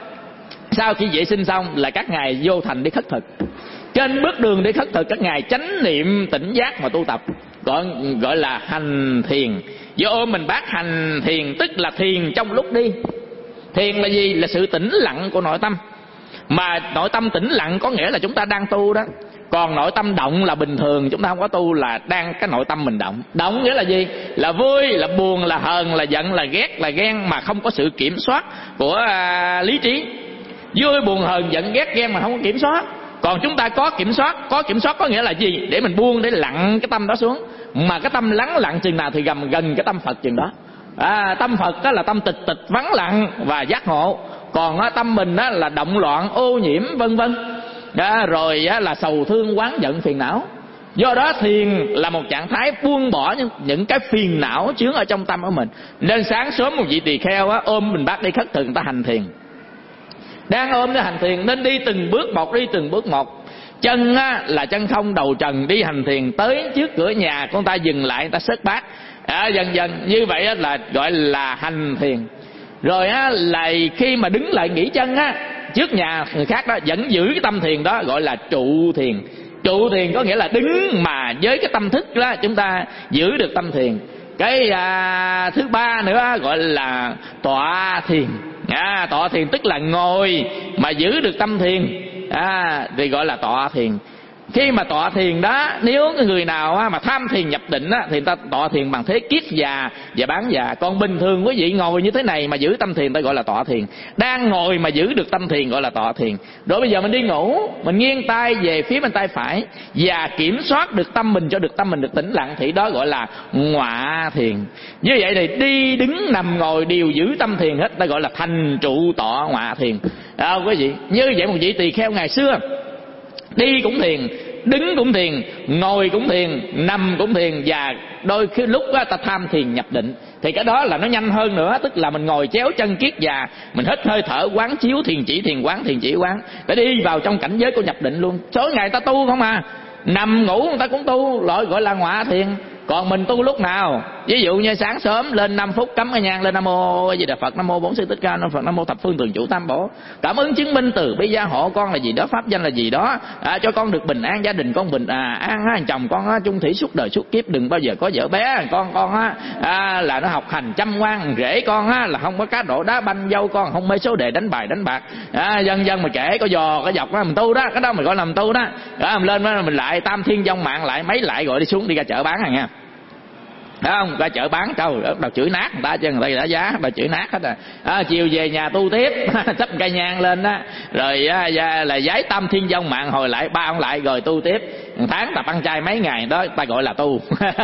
sau khi vệ sinh xong là các ngài vô thành đi khất thực. Trên bước đường đi khất thực, các ngài chánh niệm tỉnh giác mà tu tập, gọi gọi là hành thiền. Vô ôm mình bác hành thiền, tức là thiền trong lúc đi. Thiền là gì? Là sự tĩnh lặng của nội tâm. Mà nội tâm tĩnh lặng có nghĩa là chúng ta đang tu đó. Còn nội tâm động là bình thường, chúng ta không có tu, là đang cái nội tâm mình động. Động nghĩa là gì? Là vui, là buồn, là hờn, là giận, là ghét, là ghen, mà không có sự kiểm soát của à, lý trí. Vui, buồn, hờn, giận, ghét, ghen mà không có kiểm soát. Còn chúng ta có kiểm soát. Có kiểm soát có nghĩa là gì? Để mình buông, để lặng cái tâm đó xuống. Mà cái tâm lắng lặng chừng nào thì gần gần cái tâm Phật chừng đó. À, tâm Phật đó là tâm tịch tịch vắng lặng và giác ngộ. Còn á, tâm mình đó là động loạn, ô nhiễm vân vân. Đó, rồi á, là sầu thương, oán giận, phiền não. Do đó thiền là một trạng thái buông bỏ những, những cái phiền não chướng ở trong tâm của mình. Nên sáng sớm một vị tỳ kheo á, ôm mình bác đi khất thực, người ta hành thiền. Đang ôm để hành thiền nên đi từng bước một, đi từng bước một. Chân á, là chân không đầu trần đi hành thiền, tới trước cửa nhà con ta dừng lại, người ta xếp bát. À, dần dần như vậy á, là gọi là hành thiền. Rồi á, là khi mà đứng lại nghỉ chân á trước nhà người khác đó, vẫn giữ cái tâm thiền đó, gọi là trụ thiền. Trụ thiền có nghĩa là đứng mà với cái tâm thức đó chúng ta giữ được tâm thiền. Cái à, thứ ba nữa gọi là tọa thiền. À, tọa thiền tức là ngồi mà giữ được tâm thiền, à, thì gọi là tọa thiền. Khi mà tọa thiền đó, nếu người nào mà tham thiền nhập định á, thì người ta tọa thiền bằng thế kiết già và bán già. Còn bình thường quý vị ngồi như thế này mà giữ tâm thiền, ta gọi là tọa thiền. Đang ngồi mà giữ được tâm thiền gọi là tọa thiền. Rồi bây giờ mình đi ngủ, mình nghiêng tay về phía bên tay phải và kiểm soát được tâm mình cho được tâm mình được tĩnh lặng, thì đó gọi là ngọa thiền. Như vậy thì đi đứng nằm ngồi đều giữ tâm thiền hết, ta gọi là thành trụ tọa ngọa thiền. À, quý vị, như vậy một vị tỳ kheo ngày xưa đi cũng thiền, đứng cũng thiền, ngồi cũng thiền, nằm cũng thiền, và đôi khi lúc đó ta tham thiền nhập định thì cái đó là nó nhanh hơn nữa, tức là mình ngồi chéo chân kiết già, mình hít hơi thở quán chiếu thiền chỉ thiền quán thiền chỉ quán, để đi vào trong cảnh giới của nhập định luôn. Số ngày ta tu không à, nằm ngủ người ta cũng tu, loại gọi là ngọa thiền. Còn mình tu lúc nào? Ví dụ như sáng sớm lên năm phút cắm cái nhang lên Nam Mô A Di Đà Phật, Nam Mô Bổn Sư Thích Ca Mâu Phật, Nam Mô Thập Phương Thường Trụ Tam Bảo, cảm ứng chứng minh từ bi gia hộ con là gì đó, pháp danh là gì đó, à, cho con được bình an, gia đình con bình à, an ha, chồng con á, chung thủy suốt đời suốt kiếp, đừng bao giờ có vợ bé, con con á à, là nó học hành chăm ngoan, rể con á là không có cá độ đá banh, dâu con không mê số đề đánh bài đánh bạc, à, dân dân mà kể có giò có dọc đó mình tu đó, cái đó mình gọi là mình tu đó. Đó mình lên đó mình lại tam thiên dông mạng lại mấy lại gọi đi xuống đi ra chợ bán à nha. Đó không? Ra chợ bán trời đầu chửi nát người ta chứ, người ta đã giá bà chửi nát hết rồi. À, chiều về nhà tu tiếp sắp cây nhang lên đó, rồi à, là giái tam thiên vong mạng hồi lại ba ông lại rồi tu tiếp. Một tháng tập ăn chay mấy ngày đó ta gọi là tu.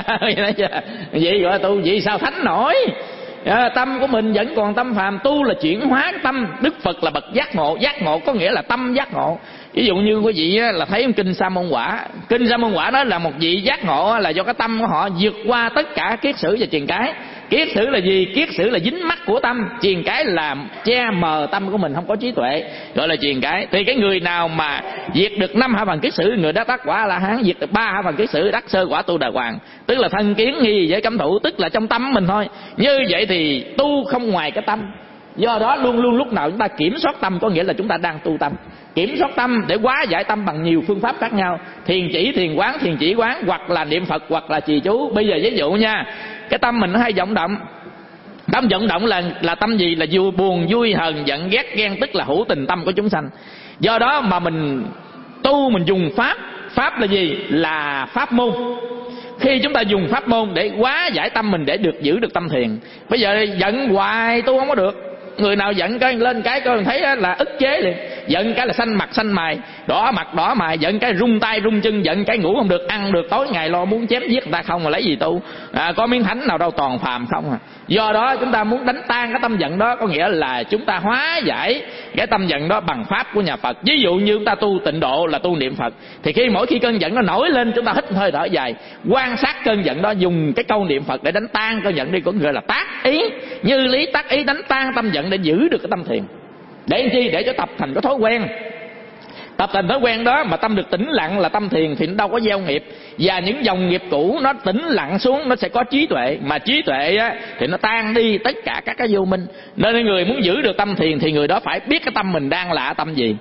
Vậy gọi là tu, vậy sao thánh nổi? À, tâm của mình vẫn còn tâm phàm, tu là chuyển hóa tâm. Đức Phật là bậc giác ngộ, giác ngộ có nghĩa là tâm giác ngộ. Ví dụ như quý vị là thấy kinh Sa Môn Quả, kinh Sa Môn Quả đó là một vị giác ngộ, là do cái tâm của họ vượt qua tất cả kiết sử và triền cái. Kiết sử là gì? Kiết sử là dính mắc của tâm, triền cái là che mờ tâm của mình, không có trí tuệ, gọi là triền cái. Thì cái người nào mà diệt được năm hạ phần kiết sử, người đó đắc quả A La Hán. Diệt được ba hạ phần kiết sử, đắc sơ quả Tu Đà Hoàng, tức là thân kiến nghi với cấm thủ, tức là trong tâm mình thôi. Như vậy thì tu không ngoài cái tâm. Do đó luôn luôn lúc nào chúng ta kiểm soát tâm, có nghĩa là chúng ta đang tu tâm. Kiểm soát tâm để hóa giải tâm bằng nhiều phương pháp khác nhau. Thiền chỉ, thiền quán, thiền chỉ quán, hoặc là niệm Phật, hoặc là trì chú. Bây giờ ví dụ nha, cái tâm mình nó hay vọng động. Tâm vọng động là là tâm gì? Là vui, buồn, vui, hờn, giận, ghét, ghen, tức là hữu tình tâm của chúng sanh. Do đó mà mình tu, mình dùng pháp. Pháp là gì? Là pháp môn. Khi chúng ta dùng pháp môn để hóa giải tâm mình, để được giữ được tâm thiền. Bây giờ giận hoài tu không có được. Người nào giận cái lên cái coi thấy là ức chế liền. Giận cái là xanh mặt xanh mày, đỏ mặt đỏ mày, giận cái rung tay rung chân, giận cái ngủ không được, ăn được, tối ngày lo muốn chém giết người ta không mà lấy gì tu. À, có miếng thánh nào đâu, toàn phàm không à. Do đó chúng ta muốn đánh tan cái tâm giận đó, có nghĩa là chúng ta hóa giải cái tâm giận đó bằng pháp của nhà Phật. Ví dụ như chúng ta tu tịnh độ là tu niệm Phật, thì khi mỗi khi cơn giận nó nổi lên, chúng ta hít hơi thở dài, quan sát cơn giận đó, dùng cái câu niệm Phật để đánh tan cơn giận đi, cũng gọi là tác ý, như lý tác ý, đánh tan tâm giận để giữ được cái tâm thiền. Để làm chi? Để cho tập thành cái thói quen. Tập thành thói quen đó mà tâm được tĩnh lặng là tâm thiền, thì nó đâu có gieo nghiệp. Và những dòng nghiệp cũ nó tĩnh lặng xuống, nó sẽ có trí tuệ. Mà trí tuệ á, thì nó tan đi tất cả các cái vô minh. Nên người muốn giữ được tâm thiền thì người đó phải biết cái tâm mình đang là tâm gì.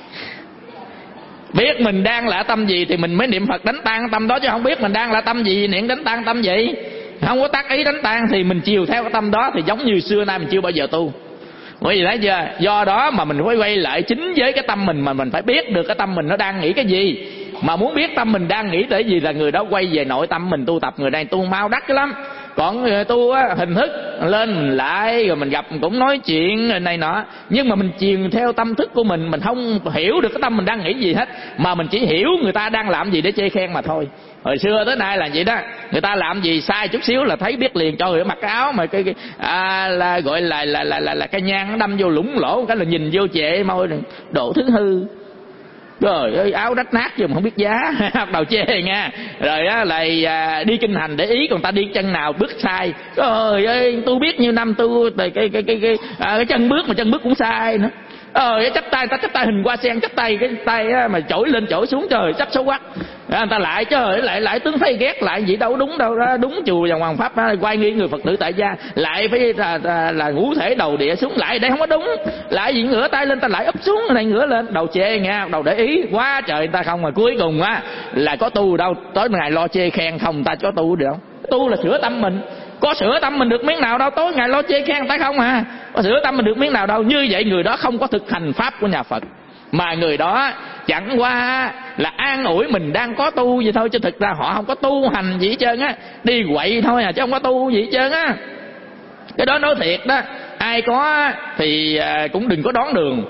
Biết mình đang là tâm gì thì mình mới niệm Phật đánh tan tâm đó. Chứ không biết mình đang là tâm gì, niệm đánh tan tâm gì, không có tác ý đánh tan, thì mình chiều theo cái tâm đó, thì giống như xưa nay mình chưa bao giờ tu. Bởi vì thấy chưa? Do đó mà mình phải quay lại chính với cái tâm mình, mà mình phải biết được cái tâm mình nó đang nghĩ cái gì. Mà muốn biết tâm mình đang nghĩ để gì là người đó quay về nội tâm mình tu tập. Người này tu mau đắc lắm. Còn người tu á, hình thức lên mình lại, rồi mình gặp cũng nói chuyện này nọ, nhưng mà mình chiền theo tâm thức của mình, mình không hiểu được cái tâm mình đang nghĩ gì hết, mà mình chỉ hiểu người ta đang làm gì để chê khen mà thôi. Hồi xưa tới nay là vậy đó, người ta làm gì sai chút xíu là thấy biết liền. Cho người mặc cái áo mà cái, cái à, là gọi là là là là, là cái nhang nó đâm vô lũng lỗ cái là nhìn vô chệ môi độ thứ hư. Trời ơi, áo rách nát chứ mà không biết giá, bắt đầu chê nha. Rồi á lại à, đi kinh hành để ý còn ta đi chân nào bước sai. Trời ơi, tôi biết nhiêu năm tu cái cái cái cái, cái, à, cái chân bước mà chân bước cũng sai nữa. Ờ, chắp tay, ta chắp tay hình hoa sen, chắp tay cái tay á, mà chổi lên chổi xuống, trời sắp xấu quắc. À, người ta lại trời lại lại tướng thấy ghét lại gì đâu đúng đâu đó, đúng chùa và hoàng pháp đó, quay nghi người Phật tử tại gia lại phải là, là, là ngũ thể đầu địa xuống, lại đây không có đúng, lại gì ngửa tay lên ta lại úp xuống, này ngửa lên, đầu chê nha, đầu để ý quá trời người ta không, mà cuối cùng á là có tu đâu, tối ngày lo chê khen không, ta có tu được không? Tu là sửa tâm mình. Có sửa tâm mình được miếng nào đâu, tối ngày lo chê khen ta không à. Có sửa tâm mình được miếng nào đâu. Như vậy người đó không có thực hành pháp của nhà Phật, mà người đó chẳng qua là an ủi mình đang có tu gì thôi, chứ thực ra họ không có tu hành gì hết trơn á, đi quậy thôi à, chứ không có tu gì hết trơn á. Cái đó nói thiệt đó, ai có thì cũng đừng có đón đường.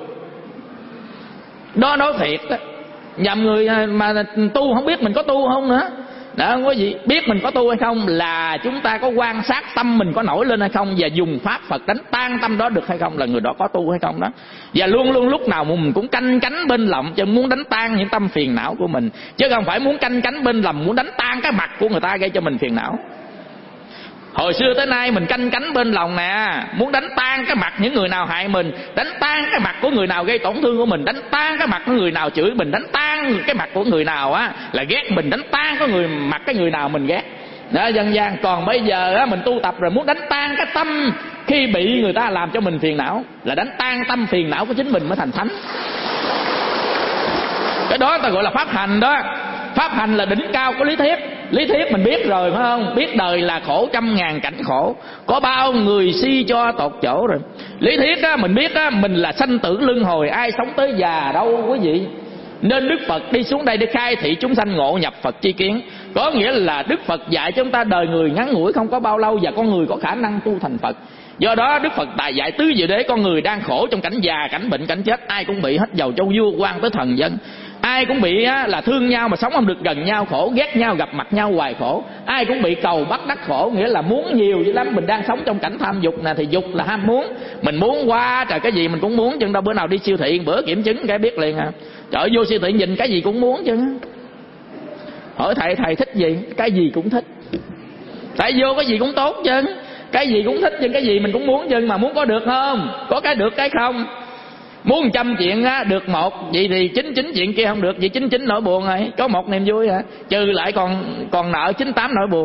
Đó nói thiệt đó, nhầm người mà tu không biết mình có tu không nữa. Đó, không có gì biết mình có tu hay không, là chúng ta có quan sát tâm mình có nổi lên hay không, và dùng pháp Phật đánh tan tâm đó được hay không, là người đó có tu hay không đó. Và luôn luôn lúc nào mình cũng canh cánh bên lòng, chứ muốn đánh tan những tâm phiền não của mình, chứ không phải muốn canh cánh bên lòng muốn đánh tan cái mặt của người ta gây cho mình phiền não. Hồi xưa tới nay mình canh cánh bên lòng nè, muốn đánh tan cái mặt những người nào hại mình, đánh tan cái mặt của người nào gây tổn thương của mình, đánh tan cái mặt của người nào chửi mình, đánh tan cái mặt của người nào á là ghét mình, đánh tan cái người mặt cái người nào mình ghét. Đó, dân gian. Còn bây giờ á, mình tu tập rồi muốn đánh tan cái tâm khi bị người ta làm cho mình phiền não, là đánh tan tâm phiền não của chính mình mới thành thánh. Cái đó ta gọi là pháp hành đó. Pháp hành là đỉnh cao của lý thuyết. Lý thuyết mình biết rồi phải không? Biết đời là khổ trăm ngàn cảnh khổ, có bao người si cho tột chỗ rồi. Lý thuyết á, mình biết á, mình là sanh tử luân hồi, ai sống tới già đâu quý vị. Nên Đức Phật đi xuống đây để khai thị chúng sanh ngộ nhập Phật chi kiến. Có nghĩa là Đức Phật dạy cho chúng ta đời người ngắn ngủi không có bao lâu, và con người có khả năng tu thành Phật. Do đó Đức Phật tại dạy tứ diệu đế, con người đang khổ trong cảnh già, cảnh bệnh, cảnh chết, ai cũng bị hết, giàu cho vua quan tới thần dân. Ai cũng bị á, là thương nhau mà sống không được gần nhau khổ, ghét nhau gặp mặt nhau hoài khổ. Ai cũng bị cầu bắt đắc khổ, nghĩa là muốn nhiều dữ lắm. Mình đang sống trong cảnh tham dục nè, thì dục là ham muốn. Mình muốn qua trời cái gì mình cũng muốn, chứ đâu bữa nào đi siêu thị bữa kiểm chứng cái biết liền à. Trời ơi, vô siêu thị nhìn cái gì cũng muốn chứ. Hỏi thầy, thầy thích gì? Cái gì cũng thích. Tại vô cái gì cũng tốt chứ, cái gì cũng thích chứ, cái gì mình cũng muốn chứ. Mà muốn có được không? Có cái được cái không. Muốn trăm chuyện á, được một, vậy thì chín chín chuyện kia không được, vậy chín chín nỗi buồn rồi. Có một niềm vui hả? Trừ lại còn còn nợ chín tám nỗi buồn.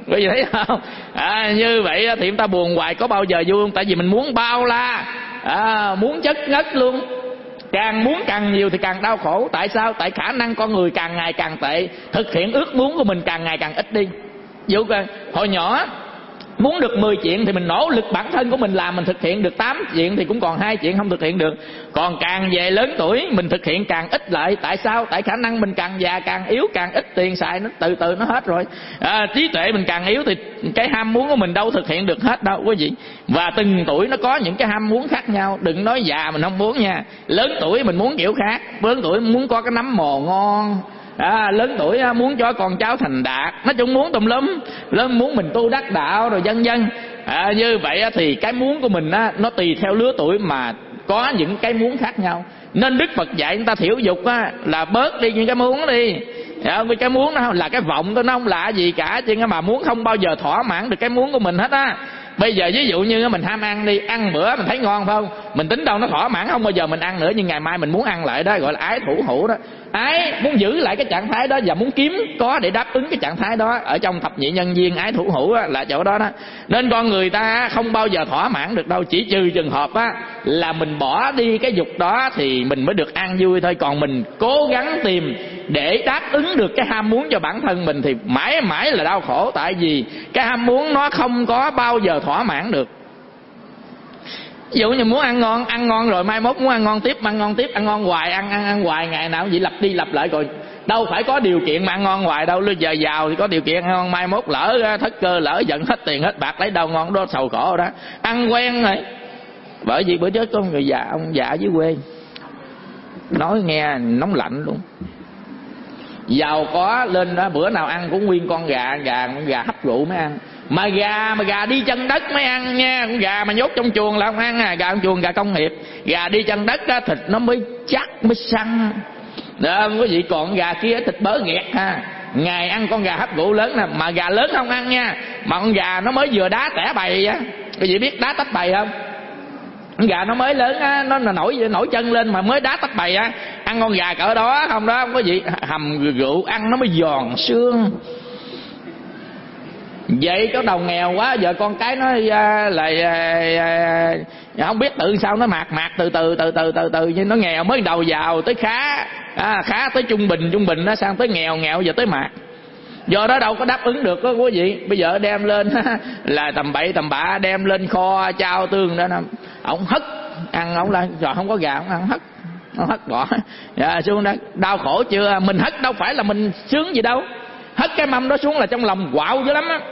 Quý vị thấy không? À, như vậy thì chúng ta buồn hoài có bao giờ vui không? Tại vì mình muốn bao la, à, muốn chất ngất luôn. Càng muốn càng nhiều thì càng đau khổ. Tại sao? Tại khả năng con người càng ngày càng tệ, thực hiện ước muốn của mình càng ngày càng ít đi. Dụ hồi nhỏ muốn được mười chuyện thì mình nỗ lực bản thân của mình làm, mình thực hiện được tám chuyện thì cũng còn hai chuyện không thực hiện được. Còn càng về lớn tuổi mình thực hiện càng ít lại. Tại sao? Tại khả năng mình càng già càng yếu, càng ít tiền xài, nó từ từ nó hết rồi. À, trí tuệ mình càng yếu thì cái ham muốn của mình đâu thực hiện được hết đâu quý vị. Và từng tuổi nó có những cái ham muốn khác nhau. Đừng nói già mình không muốn nha. Lớn tuổi mình muốn kiểu khác. Lớn tuổi muốn có cái nấm mồ ngon, à, lớn tuổi muốn cho con cháu thành đạt, nói chung muốn tùm lum, lớn muốn mình tu đắc đạo rồi vân vân. À, như vậy thì cái muốn của mình á, nó tùy theo lứa tuổi mà có những cái muốn khác nhau. Nên Đức Phật dạy chúng ta thiểu dục á, là bớt đi những cái muốn đi. À, cái muốn nó là cái vọng thôi, nó không lạ gì cả, chứ mà muốn không bao giờ thỏa mãn được cái muốn của mình hết á. Bây giờ ví dụ như mình ham ăn đi, ăn bữa mình thấy ngon phải không, mình tính đâu nó thỏa mãn, không bao giờ mình ăn nữa, nhưng ngày mai mình muốn ăn lại đó, gọi là ái thủ hữu đó. Ái muốn giữ lại cái trạng thái đó và muốn kiếm có để đáp ứng cái trạng thái đó. Ở trong thập nhị nhân duyên ái thủ hữu là chỗ đó đó. Nên con người ta không bao giờ thỏa mãn được đâu, chỉ trừ trường hợp á, là mình bỏ đi cái dục đó thì mình mới được an vui thôi. Còn mình cố gắng tìm để đáp ứng được cái ham muốn cho bản thân mình thì mãi mãi là đau khổ. Tại vì cái ham muốn nó không có bao giờ thỏa mãn được. Ví dụ như muốn ăn ngon, ăn ngon rồi mai mốt muốn ăn ngon tiếp, ăn ngon tiếp, ăn ngon hoài, ăn ăn ăn hoài, ngày nào vậy lặp đi lặp lại rồi. Đâu phải có điều kiện mà ăn ngon hoài đâu. Bây giờ giàu thì có điều kiện ăn ngon, mai mốt lỡ thất cơ, lỡ giận hết tiền hết bạc lấy đâu ngon đó, sầu khổ đó. Ăn quen rồi. Bởi vì bữa trước có người già, ông già dưới quê nói nghe nóng lạnh luôn. Giàu có lên đó, bữa nào ăn cũng nguyên con gà, gà con gà hấp rượu mới ăn. Mà gà mà gà đi chân đất mới ăn nha. Con gà mà nhốt trong chuồng là không ăn à. Gà trong chuồng gà công nghiệp. Gà đi chân đất á, thịt nó mới chắc, mới săn đó quý vị. Còn gà kia thịt bớ nghẹt ha. Ngày ăn con gà hấp rượu lớn nè. Mà gà lớn không ăn nha. Mà con gà nó mới vừa đá tẻ bầy á. Quý vị biết đá tách bầy không? Con gà nó mới lớn á, nó nổi nổi chân lên mà mới đá tách bầy á. Ăn con gà cỡ đó không đó không có gì. Hầm rượu ăn nó mới giòn xương. Vậy có đầu nghèo quá, giờ con cái nó lại không biết tự sao nó mạt mạt từ từ từ từ từ từ như nó nghèo mới đầu giàu tới khá, à, khá tới trung bình, trung bình nó sang tới nghèo, nghèo giờ tới mạt. Do đó đâu có đáp ứng được đó quý vị. Bây giờ đem lên là tầm bậy tầm bạ, đem lên kho trao tương đó, ông hất ăn, ông lại rồi không có gà ông ăn hất, nó hất bỏ dạ, xuống đó. Đau khổ chưa? Mình hất đâu phải là mình sướng gì đâu. Hất cái mâm đó xuống là trong lòng quạo dữ lắm á.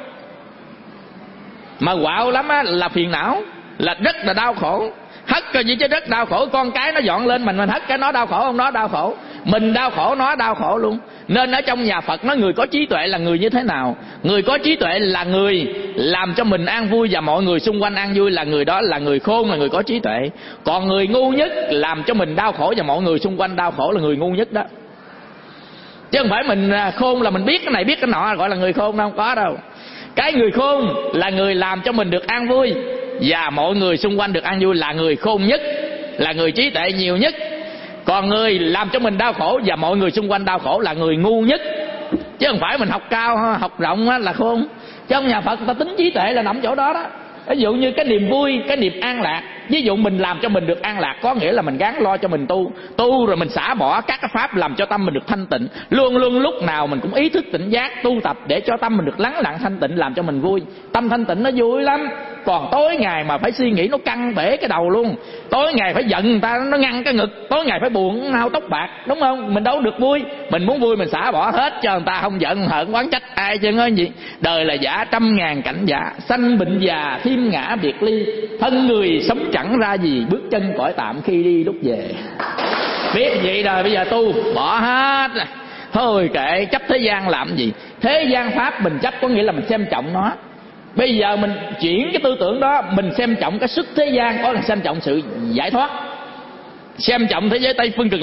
Mà quạo lắm á là phiền não, là rất là đau khổ. Hất cái gì chứ rất đau khổ. Con cái nó dọn lên mình mình hất cái nó đau khổ không? Nó đau khổ. Mình đau khổ nó đau khổ luôn. Nên ở trong nhà Phật nói người có trí tuệ là người như thế nào? Người có trí tuệ là người làm cho mình an vui và mọi người xung quanh an vui, là người đó là người khôn, là người có trí tuệ. Còn người ngu nhất làm cho mình đau khổ và mọi người xung quanh đau khổ là người ngu nhất đó. Chứ không phải mình khôn là mình biết cái này biết cái nọ gọi là người khôn đâu, không có đâu. Cái người khôn là người làm cho mình được an vui và mọi người xung quanh được an vui là người khôn nhất, là người trí tuệ nhiều nhất. Còn người làm cho mình đau khổ và mọi người xung quanh đau khổ là người ngu nhất. Chứ không phải mình học cao học rộng là khôn. Trong nhà Phật ta tính trí tuệ là nằm chỗ đó đó. Ví dụ như cái niềm vui, cái niềm an lạc. Ví dụ mình làm cho mình được an lạc có nghĩa là mình gắng lo cho mình tu. Tu rồi mình xả bỏ các cái pháp làm cho tâm mình được thanh tịnh. Luôn luôn lúc nào mình cũng ý thức tỉnh giác, tu tập để cho tâm mình được lắng lặng thanh tịnh, làm cho mình vui. Tâm thanh tịnh nó vui lắm. Còn tối ngày mà phải suy nghĩ nó căng bể cái đầu luôn. Tối ngày phải giận người ta nó ngăn cái ngực. Tối ngày phải buồn hao tóc bạc, đúng không? Mình đâu được vui. Mình muốn vui mình xả bỏ hết cho người ta, không giận hờn oán trách ai chứ nói gì. Đời là giả trăm ngàn cảnh giả, sanh bệnh già thiên ngã biệt ly. Thân người sống chẳng ra gì, bước chân cõi tạm khi đi lúc về. Biết vậy rồi bây giờ tu bỏ hết rồi. Thôi kệ, chấp thế gian làm gì? Thế gian pháp mình chấp có nghĩa là mình xem trọng nó. Bây giờ mình chuyển cái tư tưởng đó, mình xem trọng cái xuất thế gian, có là xem trọng sự giải thoát, xem trọng thế giới Tây Phương Cực Lạc.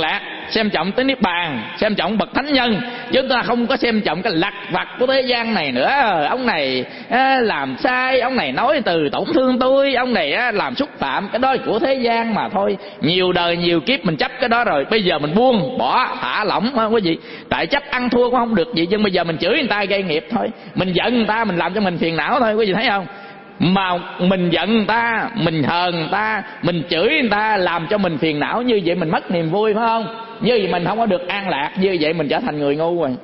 xem trọng tới niết bàn, xem trọng bậc thánh nhân, chứ chúng ta không có xem trọng cái lặt vặt của thế gian này nữa. Ông này à, làm sai, ông này nói từ tổn thương tôi, ông này à, làm xúc phạm, cái đó là của thế gian mà thôi. Nhiều đời nhiều kiếp mình chấp cái đó rồi, bây giờ mình buông bỏ thả lỏng không có gì. Tại chấp ăn thua cũng không được gì, nhưng bây giờ mình chửi người ta gây nghiệp thôi, mình giận người ta mình làm cho mình phiền não thôi, quý vị thấy không? Mà mình giận người ta, mình hờn người ta, mình chửi người ta làm cho mình phiền não, như vậy mình mất niềm vui, phải không? Như vậy mình không có được an lạc, như vậy mình trở thành người ngu rồi.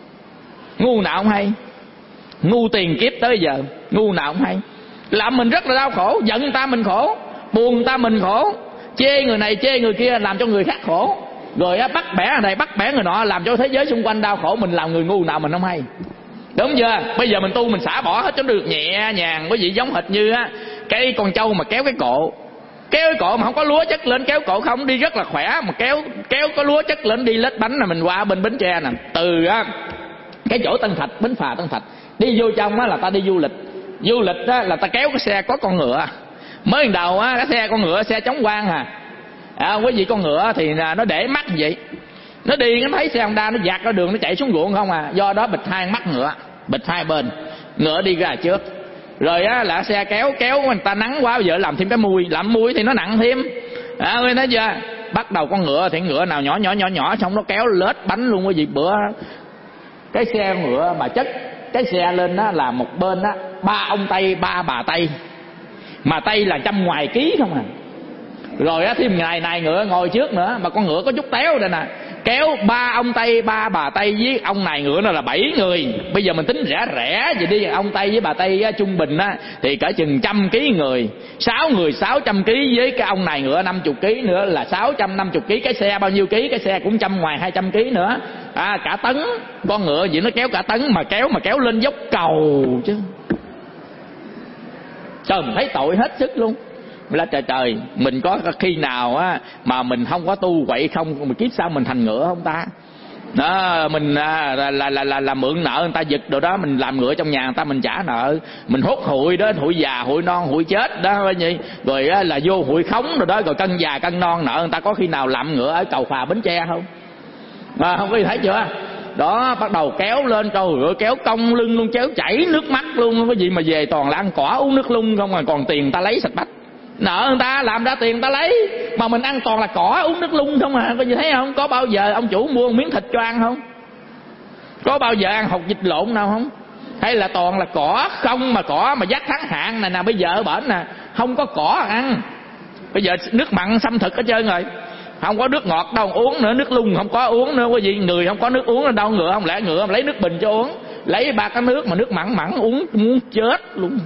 Ngu nào không hay, ngu tiền kiếp tới giờ, ngu nào không hay. Làm mình rất là đau khổ, giận người ta mình khổ, buồn người ta mình khổ, chê người này chê người kia làm cho người khác khổ, rồi á, bắt bẻ người này bắt bẻ người nọ làm cho thế giới xung quanh đau khổ. Mình làm người ngu nào mình không hay, đúng chưa? Bây giờ mình tu mình xả bỏ hết cho được nhẹ nhàng. Quý vị giống hệt như á cái con trâu mà kéo cái cộ, kéo cái cộ mà không có lúa chất lên, kéo cộ không đi rất là khỏe, mà kéo kéo có lúa chất lên đi lết bánh là mình qua bên Bến Tre nè, từ á cái chỗ Tân Thạch, Bến Phà Tân Thạch đi vô trong á là ta đi du lịch. Du lịch á là ta kéo cái xe có con ngựa, mới lần đầu á cái xe con ngựa xe chống quang à, à quý vị con ngựa thì nó để mắt vậy, nó đi nó thấy xe Honda nó dạt ra đường nó chạy xuống ruộng không à, do đó bịch hai mắt ngựa, bịch hai bên, ngựa đi ra trước. Rồi á là xe kéo kéo người ta nắng quá, bây giờ làm thêm cái mui, làm mui thì nó nặng thêm, à quý thấy chưa? Bắt đầu con ngựa thì ngựa nào nhỏ nhỏ nhỏ nhỏ xong nó kéo lết bánh luôn. Quý vị bữa cái xe ngựa mà chất cái xe lên đó là một bên đó ba ông Tây ba bà Tây, mà Tây là trăm ngoài ký không à. Rồi á thêm ngày này ngựa ngồi trước nữa, mà con ngựa có chút téo đây nè, kéo ba ông Tây ba bà Tây với ông này ngựa nó là bảy người. Bây giờ mình tính rẻ rẻ vậy đi, ông Tây với bà Tây á, trung bình á thì cỡ chừng trăm ký người, sáu người sáu trăm ký, với cái ông này ngựa năm chục ký nữa là sáu trăm năm chục ký. Cái xe bao nhiêu ký? Cái xe cũng trăm ngoài hai trăm ký nữa, à cả tấn. Con ngựa gì nó kéo cả tấn, mà kéo mà kéo lên dốc cầu chứ. Trời, mình thấy tội hết sức luôn. Là trời trời, mình có khi nào á mà mình không có tu quậy không, mà kiếp sau mình thành ngựa không ta? Đó, mình à, là, là là là là mượn nợ người ta giật đồ đó, mình làm ngựa trong nhà người ta mình trả nợ, mình hốt hụi đó, hụi già, hụi non, hụi chết đó vậy. Rồi á, là vô hụi khống rồi đó, rồi cân già cân non nợ người ta, có khi nào làm ngựa ở cầu Phà Bến Tre không? Mà không có gì thấy chưa? Đó, bắt đầu kéo lên, trời ơi, kéo cong lưng luôn, kéo chảy nước mắt luôn. Cái gì mà về toàn là ăn cỏ uống nước lung không, mà còn tiền người ta lấy sạch bách. Nợ người ta làm ra tiền người ta lấy, mà mình ăn toàn là cỏ uống nước lung không à. Có gì thấy không? Có bao giờ ông chủ mua một miếng thịt cho ăn không? Có bao giờ ăn hột vịt lộn nào không? Hay là toàn là cỏ không, mà cỏ mà giác tháng hạn này nè, bây giờ ở bển nè không có cỏ ăn. Bây giờ nước mặn xâm thực hết trơn rồi, không có nước ngọt đâu uống nữa, nước lung không có uống nữa. Cái gì người không có nước uống là đâu, ngựa không lẽ ngựa mà lấy nước bình cho uống, lấy ba cái nước mà nước mặn mặn uống muốn chết luôn.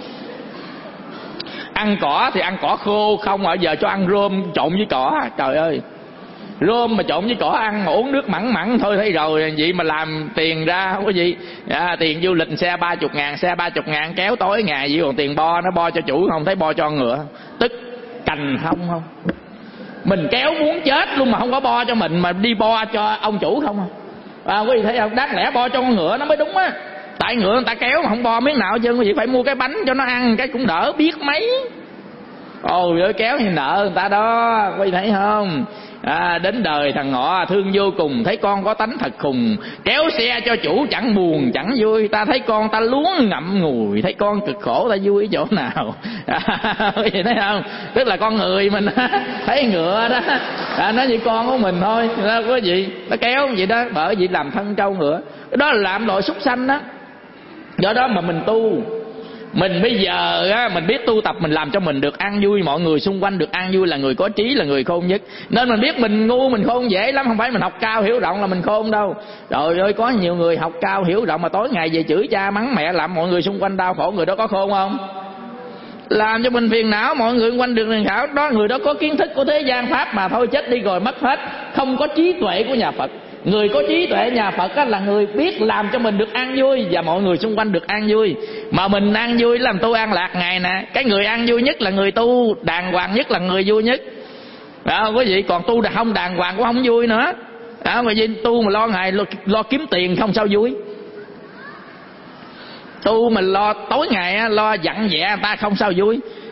Ăn cỏ thì ăn cỏ khô không, ở giờ cho ăn rơm trộn với cỏ. Trời ơi, rơm mà trộn với cỏ ăn mà uống nước mặn mặn thôi thấy rồi. Vậy mà làm tiền ra không có gì à, tiền du lịch xe ba chục ngàn, xe ba chục ngàn kéo tối ngày gì, còn tiền bo nó bo cho chủ không thấy bo cho ngựa, tức cành không không. Mình kéo muốn chết luôn mà không có bo cho mình, mà đi bo cho ông chủ không à. Quý vị thấy không? Đáng lẽ bo cho con ngựa nó mới đúng á. Tại ngựa người ta kéo mà không bo miếng nào chứ, quý vị phải mua cái bánh cho nó ăn cái cũng đỡ biết mấy. Ôi ơi, kéo thì nợ người ta đó, quý vị thấy không? À, đến đời thằng ngọ thương vô cùng, thấy con có tánh thật khùng, kéo xe cho chủ chẳng buồn chẳng vui. Ta thấy con ta luống ngậm ngùi, thấy con cực khổ ta vui ở chỗ nào? À, quý vị thấy không? Tức là con người mình thấy ngựa đó, à, nó như con của mình thôi đó, quý vị. Nó kéo vậy đó, bởi vì làm thân trâu ngựa, đó là làm loại súc sanh đó. Do đó mà mình tu, mình bây giờ á, mình biết tu tập mình làm cho mình được an vui, mọi người xung quanh được an vui, là người có trí, là người khôn nhất. Nên mình biết mình ngu mình khôn dễ lắm, không phải mình học cao hiểu rộng là mình khôn đâu. Trời ơi, có nhiều người học cao hiểu rộng mà tối ngày về chửi cha mắng mẹ, làm mọi người xung quanh đau khổ, người đó có khôn không? Làm cho mình phiền não, mọi người xung quanh được phiền não đó, người đó có kiến thức của thế gian pháp mà thôi, chết đi rồi mất hết, không có trí tuệ của nhà Phật. Người có trí tuệ nhà Phật á, là người biết làm cho mình được an vui và mọi người xung quanh được an vui. Mà mình an vui làm tu an lạc ngày nè. Cái người an vui nhất là người tu đàng hoàng nhất, là người vui nhất đó, quý vị. Còn tu không đàng hoàng cũng không vui nữa đó, quý vị. Tu mà lo ngày lo, lo kiếm tiền không sao vui. Tu mình lo tối ngày lo dặn dẹ người ta không sao vui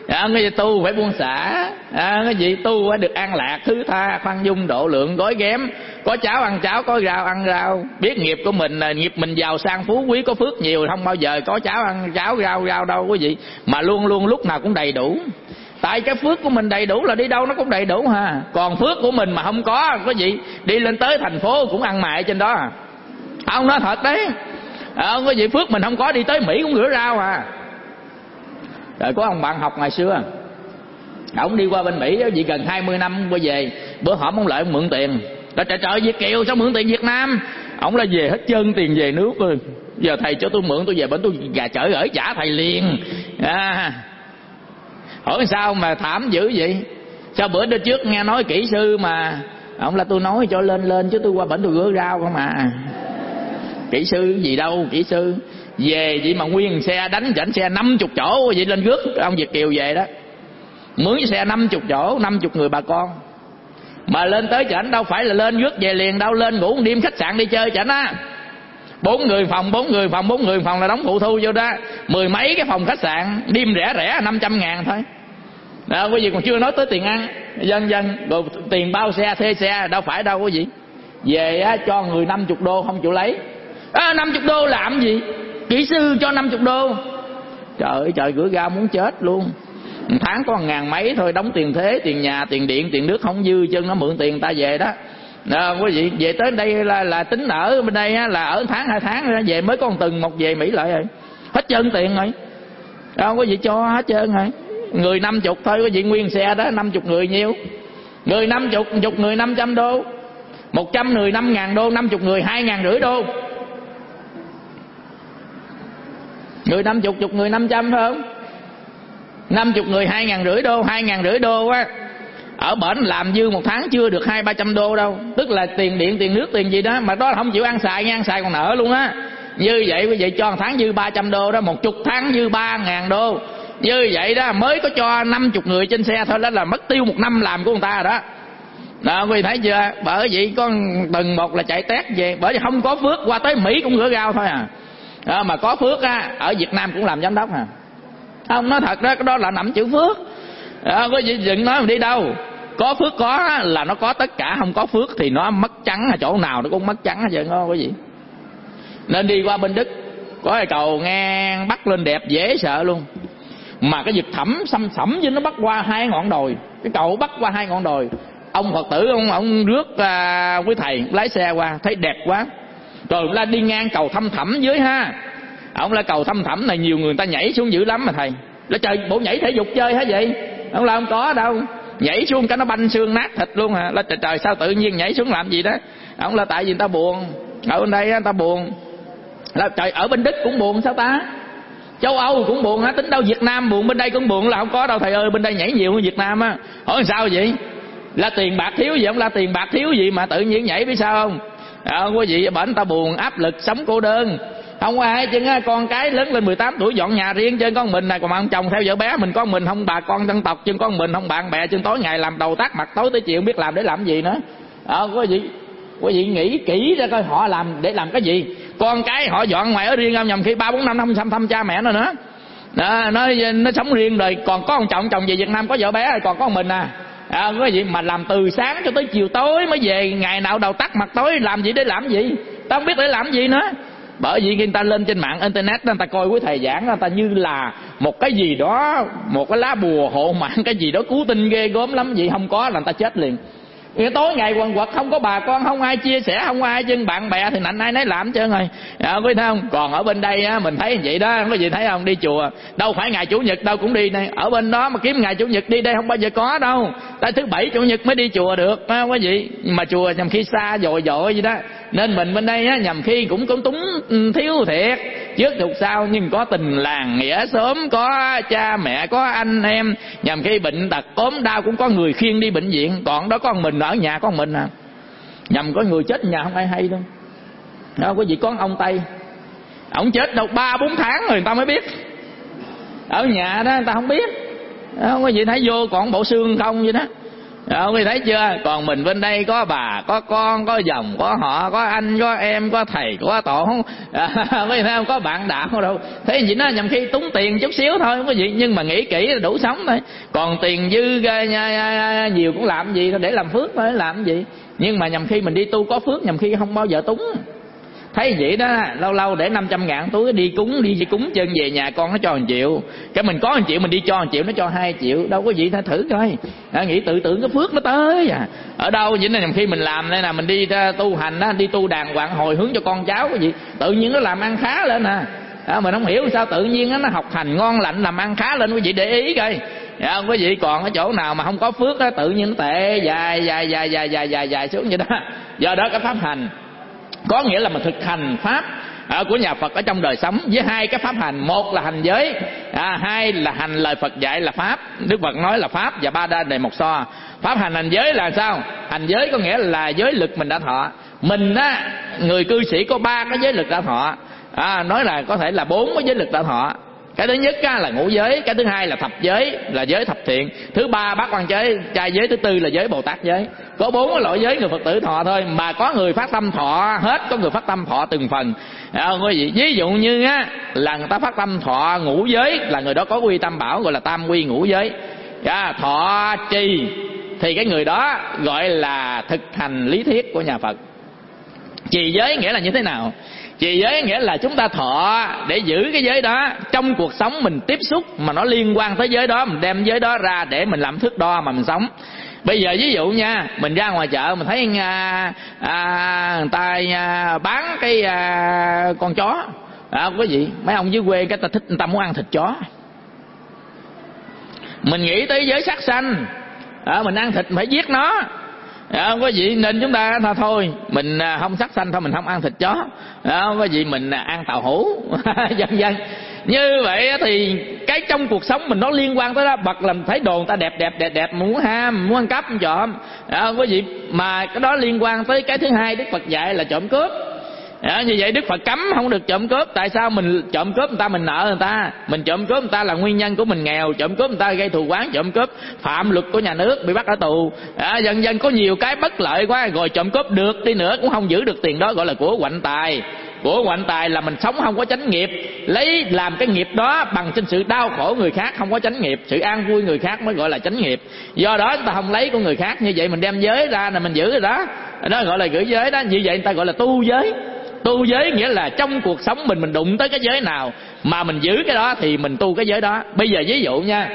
À, cái gì tu phải buông xả, à, cái gì tu phải được an lạc, thứ tha, khoan dung, độ lượng, gói ghém. Có cháo ăn cháo, có rau ăn rau. Biết nghiệp của mình là nghiệp mình giàu sang phú quý, có phước nhiều, không bao giờ có cháo ăn cháo, rau rau đâu quý vị. Mà luôn luôn lúc nào cũng đầy đủ. Tại cái phước của mình đầy đủ là đi đâu nó cũng đầy đủ ha. Còn phước của mình mà không có, có gì đi lên tới thành phố cũng ăn mại trên đó à. Ông nói thật đấy. À, có gì phước mình không có, đi tới Mỹ cũng rửa rau à. Rồi có ông bạn học ngày xưa, ông đi qua bên Mỹ chỉ gần hai mươi năm quay về. Bữa hổm ông lại ông mượn tiền. Trời trời trời Việt kiều sao mượn tiền Việt Nam? Ông là về hết trơn tiền về nước rồi. Giờ thầy cho tôi mượn, tôi về bển tôi gà chở gửi trả thầy liền. À, hỏi sao mà thảm dữ vậy? Sao bữa đêm trước nghe nói kỹ sư mà ông là tôi nói cho lên lên chứ tôi qua bển tôi rửa rau không mà. Kỹ sư gì đâu, kỹ sư về vậy mà nguyên xe đánh chảnh xe năm mươi chỗ vậy lên rước ông Việt kiều về đó. Mướn cái xe năm mươi chỗ, năm mươi người bà con. Mà lên tới chảnh đâu phải là lên rước về liền đâu, lên ngủ một đêm khách sạn đi chơi chảnh á. Bốn người phòng, bốn người phòng, bốn người phòng là đóng phụ thu vô đó. Mười mấy cái phòng khách sạn, đêm rẻ rẻ năm trăm ngàn thôi. Đó, quý vị còn chưa nói tới tiền ăn, dân dân, rồi tiền bao xe, thuê xe, đâu phải đâu quý vị. Về á, cho người năm mươi đô không chịu lấy. À, năm mươi đô làm gì? Kỹ sư cho năm mươi đô. Trời ơi trời, gửi ra muốn chết luôn. Một tháng có một ngàn mấy thôi, đóng tiền thuế, tiền nhà, tiền điện, tiền nước không dư chân nó mượn tiền ta về đó. Đó, quý vị về tới đây là, là tính ở bên đây á, là ở tháng hai tháng rồi, về mới có một từng một về Mỹ lại rồi. Hết trơn tiền rồi. Đó, quý vị cho hết trơn rồi. Người năm chục thôi, quý vị nguyên xe đó, năm chục người nhiêu? Người năm chục, chục người năm trăm đô. Một trăm người năm ngàn đô, năm chục người hai ngàn rưỡi đô. Người năm chục, chục người năm trăm phải không? Năm chục người hai ngàn rưỡi đô, hai ngàn rưỡi đô á. Ở bển làm dư một tháng chưa được hai ba trăm đô đâu. Tức là tiền điện, tiền nước, tiền gì đó. Mà đó là không chịu ăn xài, nghe ăn xài còn nợ luôn á. Như vậy quý vị cho một tháng dư ba trăm đô đó, một chục tháng dư ba ngàn đô. Như vậy đó mới có cho năm mươi người trên xe thôi, đó là mất tiêu một năm làm của người ta rồi đó. Đó quý vị thấy chưa? Bởi vậy có từng một là chạy tét về. Bởi vì không có phước qua tới Mỹ cũng rửa rau thôi à. Đó, mà có phước á, ở Việt Nam cũng làm giám đốc à. Không, nói thật đó, cái đó là nằm chữ phước. Đó, quý vị đừng nói mà đi đâu. Có phước có là nó có tất cả, không có phước thì nó mất trắng, ở chỗ nào nó cũng mất trắng hết trơn đó quý vị. Nên đi qua bên Đức có cái cầu ngang bắc lên đẹp dễ sợ luôn. Mà cái vực thẳm xăm xẩm với nó bắt qua hai ngọn đồi. Cái cầu bắt qua hai ngọn đồi. Ông Phật tử ông ông rước à, quý thầy lái xe qua thấy đẹp quá. Rồi la đi ngang cầu thăm thẳm dưới ha. Ông là cầu thăm thẳm này nhiều người ta nhảy xuống dữ lắm mà thầy. Là trời bộ nhảy thể dục chơi hả vậy? Ông là không có đâu. Nhảy xuống cái nó banh xương nát thịt luôn hả? Là trời trời sao tự nhiên nhảy xuống làm gì đó? Ông là tại vì người ta buồn. Ở bên đây người ta buồn. Là trời ở bên Đức cũng buồn sao ta? Châu Âu cũng buồn hả? Tính đâu Việt Nam buồn, bên đây cũng buồn là không có đâu thầy ơi. Bên đây nhảy nhiều hơn Việt Nam á. Hỏi sao vậy? Là tiền bạc thiếu gì? Ông là tiền bạc thiếu gì mà tự nhiên nhảy biết sao không? À, quý vị bển người ta buồn áp lực sống cô đơn. Không có ai chứ con cái lớn lên mười tám tuổi dọn nhà riêng trên con mình này, còn mà ông chồng theo vợ bé mình con mình không bà con dân tộc chân con mình không bạn bè chân tối ngày làm đầu tác mặt tối tới chiều biết làm để làm gì nữa. À, quý vị quý vị nghĩ kỹ ra coi họ làm để làm cái gì. Con cái họ dọn ngoài ở riêng không, nhầm khi ba bốn năm không thăm thăm cha mẹ nó nữa. Đó, nó nó sống riêng rồi còn có ông chồng chồng về Việt Nam có vợ bé rồi còn có mình à. À, cái gì mà làm từ sáng cho tới chiều tối mới về, ngày nào đầu tắt mặt tối làm gì để làm gì, ta không biết để làm gì nữa. Bởi vì người ta lên trên mạng internet người ta coi quý thầy giảng người ta như là một cái gì đó, một cái lá bùa hộ mạng cái gì đó cứu tinh ghê gớm lắm, vậy không có là người ta chết liền. Ngày tối ngày quần quật không có bà con, không ai chia sẻ, không ai chân bạn bè thì nạnh ai nấy làm trơn rồi. À, quý thấy không? Còn ở bên đây á, mình thấy vậy đó, có gì thấy không? Đi chùa đâu phải ngày chủ nhật đâu cũng đi này. Ở bên đó mà kiếm ngày chủ nhật đi đây không bao giờ có đâu. Tại thứ bảy chủ nhật mới đi chùa được, phải không quý vị? Mà chùa nhằm khi xa dội dội vậy đó. Nên mình bên đây á, nhằm khi cũng cũng túng thiếu thiệt, trước thuộc sau nhưng có tình làng nghĩa xóm, có cha mẹ, có anh em, nhằm khi bệnh tật ốm đau cũng có người khiêng đi bệnh viện. Còn đó có mình ở nhà có mình à, nhằm có người chết nhà không ai hay đâu. Đó, quý vị có ông Tây, ông chết đâu ba bốn tháng rồi người ta mới biết, ở nhà đó người ta không biết. Đó, quý vị thấy vô còn bộ xương không vậy đó. Không quý thấy chưa? Còn mình bên đây có bà, có con, có dòng, có họ, có anh, có em, có thầy, có tổ, à, quý thấy không? Có bạn đạo đâu. Thế gì nó nhầm khi túng tiền chút xíu thôi không có gì, nhưng mà nghĩ kỹ là đủ sống thôi. Còn tiền dư nhiều cũng làm gì, để làm phước thôi, làm gì. Nhưng mà nhầm khi mình đi tu có phước, nhầm khi không bao giờ túng. Thấy vậy đó, lâu lâu để năm trăm ngàn túi đi cúng, đi cúng chân về nhà con nó cho một triệu, cái mình có một triệu mình đi cho một triệu nó cho hai triệu, đâu có gì, ta thử coi. À, nghĩ tự tưởng cái phước nó tới à. Ở đâu vậy này, khi mình làm đây là mình đi tu hành á, đi tu đàng hoàng hồi hướng cho con cháu cái gì, tự nhiên nó làm ăn khá lên à. À, mình không hiểu sao tự nhiên nó học hành ngon lành làm ăn khá lên, quý vị để ý coi. Dạ, không có gì. Còn ở chỗ nào mà không có phước đó, tự nhiên nó tệ dài dài dài dài dài dài dài xuống vậy đó. Do đó cái pháp hành có nghĩa là mình thực hành pháp à, của nhà Phật ở trong đời sống với hai cái pháp hành. Một là hành giới, à, hai là hành lời Phật dạy là pháp. Đức Phật nói là pháp và ba đa đề một so. Pháp hành hành giới là sao? Hành giới có nghĩa là giới lực mình đã thọ. Mình á, người cư sĩ có ba cái giới lực đã thọ, à, nói là có thể là bốn cái giới lực đã thọ. Cái thứ nhất á, là ngũ giới, cái thứ hai là thập giới, là giới thập thiện, thứ ba bát quan giới, trai giới, thứ tư là giới Bồ Tát giới. Có bốn cái loại giới người Phật tử thọ thôi, mà có người phát tâm thọ hết, có người phát tâm thọ từng phần. À, quý vị, ví dụ như á, là người ta phát tâm thọ ngũ giới, là người đó có quy tam bảo, gọi là tam quy ngũ giới. À, thọ trì thì cái người đó gọi là thực hành lý thuyết của nhà Phật. Trì giới nghĩa là như thế nào? Trì giới nghĩa là chúng ta thọ để giữ cái giới đó, trong cuộc sống mình tiếp xúc mà nó liên quan tới giới đó, mình đem giới đó ra để mình làm thước đo mà mình sống. Bây giờ ví dụ nha, mình ra ngoài chợ mình thấy à, à, người ta à, bán cái à, con chó, à, có gì mấy ông dưới quê cái ta thích, người ta muốn ăn thịt chó, mình nghĩ tới giới sát sanh, à, mình ăn thịt phải giết nó. À, không có gì, nên chúng ta thôi, thôi mình không sát sanh thôi, mình không ăn thịt chó, à, không có gì, mình ăn tàu hũ dần dần. Như vậy thì cái trong cuộc sống mình nó liên quan tới đó. Bật làm thấy đồ người ta đẹp đẹp đẹp đẹp, muốn ham, muốn ăn cắp, muốn trộm, à, không có gì. Mà cái đó liên quan tới cái thứ hai Đức Phật dạy là trộm cướp. À, như vậy Đức Phật cấm không được trộm cướp. Tại sao? Mình trộm cướp người ta, mình nợ người ta, mình trộm cướp người ta là nguyên nhân của mình nghèo, trộm cướp người ta gây thù oán, trộm cướp phạm luật của nhà nước, bị bắt ở tù. À, dần dần có nhiều cái bất lợi quá, rồi trộm cướp được đi nữa cũng không giữ được tiền đó, gọi là của quạnh tài. Của quạnh tài là mình sống không có chánh nghiệp, lấy làm cái nghiệp đó bằng trên sự đau khổ người khác, không có chánh nghiệp. Sự an vui người khác mới gọi là chánh nghiệp. Do đó chúng ta không lấy của người khác, như vậy mình đem giới ra là mình giữ rồi đó, đó gọi là giữ giới đó. Như vậy người ta gọi là tu giới. Tu giới nghĩa là trong cuộc sống mình mình đụng tới cái giới nào mà mình giữ cái đó thì mình tu cái giới đó. Bây giờ ví dụ nha,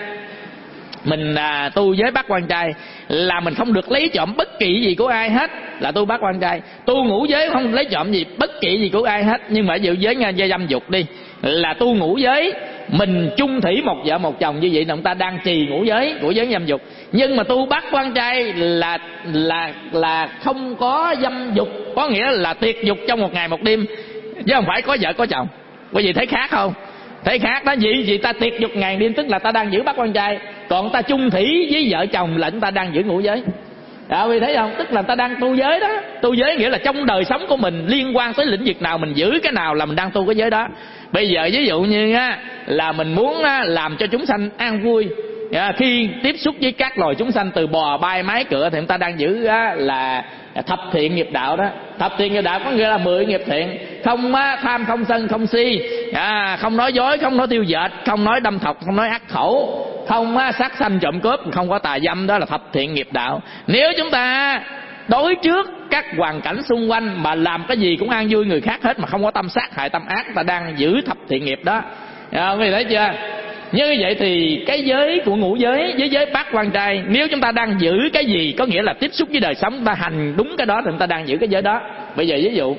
mình à, tu giới bát quan trai là mình không được lấy trộm bất kỳ gì của ai hết, là tu bát quan trai. Tu ngũ giới không lấy trộm gì bất kỳ gì của ai hết. Nhưng mà ví dụ giới nha, gia dâm dục đi, là tu ngũ giới, mình chung thủy một vợ một chồng, như vậy là người ta đang trì ngũ giới, ngũ giới dâm dục. Nhưng mà tu bát quan trai là là là không có dâm dục, có nghĩa là tuyệt dục trong một ngày một đêm, chứ không phải có vợ có chồng. Quý vị thấy khác không? Thấy khác đó. Vì vì ta tuyệt dục ngày đêm tức là ta đang giữ bát quan trai, còn ta chung thủy với vợ chồng là chúng ta đang giữ ngũ giới. Đó, quý vị thấy không? Tức là ta đang tu giới đó. Tu giới nghĩa là trong đời sống của mình liên quan tới lĩnh vực nào mình giữ cái nào là mình đang tu cái giới đó. Bây giờ ví dụ như á, là mình muốn á, làm cho chúng sanh an vui, à, khi tiếp xúc với các loài chúng sanh từ bò bay mái cửa thì chúng ta đang giữ á, là thập thiện nghiệp đạo đó. Thập thiện nghiệp đạo có nghĩa là mười nghiệp thiện: không á, tham, không sân, không si, à, không nói dối, không nói tiêu dệt, không nói đâm thọc, không nói ác khẩu, không á, sát sanh trộm cướp, không có tà dâm. Đó là thập thiện nghiệp đạo. Nếu chúng ta đối trước các hoàn cảnh xung quanh mà làm cái gì cũng an vui người khác hết, mà không có tâm sát hại tâm ác, ta đang giữ thập thiện nghiệp đó. À, quý vị thấy chưa? Như vậy thì cái giới của ngũ giới với giới bát quan trai, nếu chúng ta đang giữ cái gì có nghĩa là tiếp xúc với đời sống, chúng ta hành đúng cái đó thì chúng ta đang giữ cái giới đó. Bây giờ ví dụ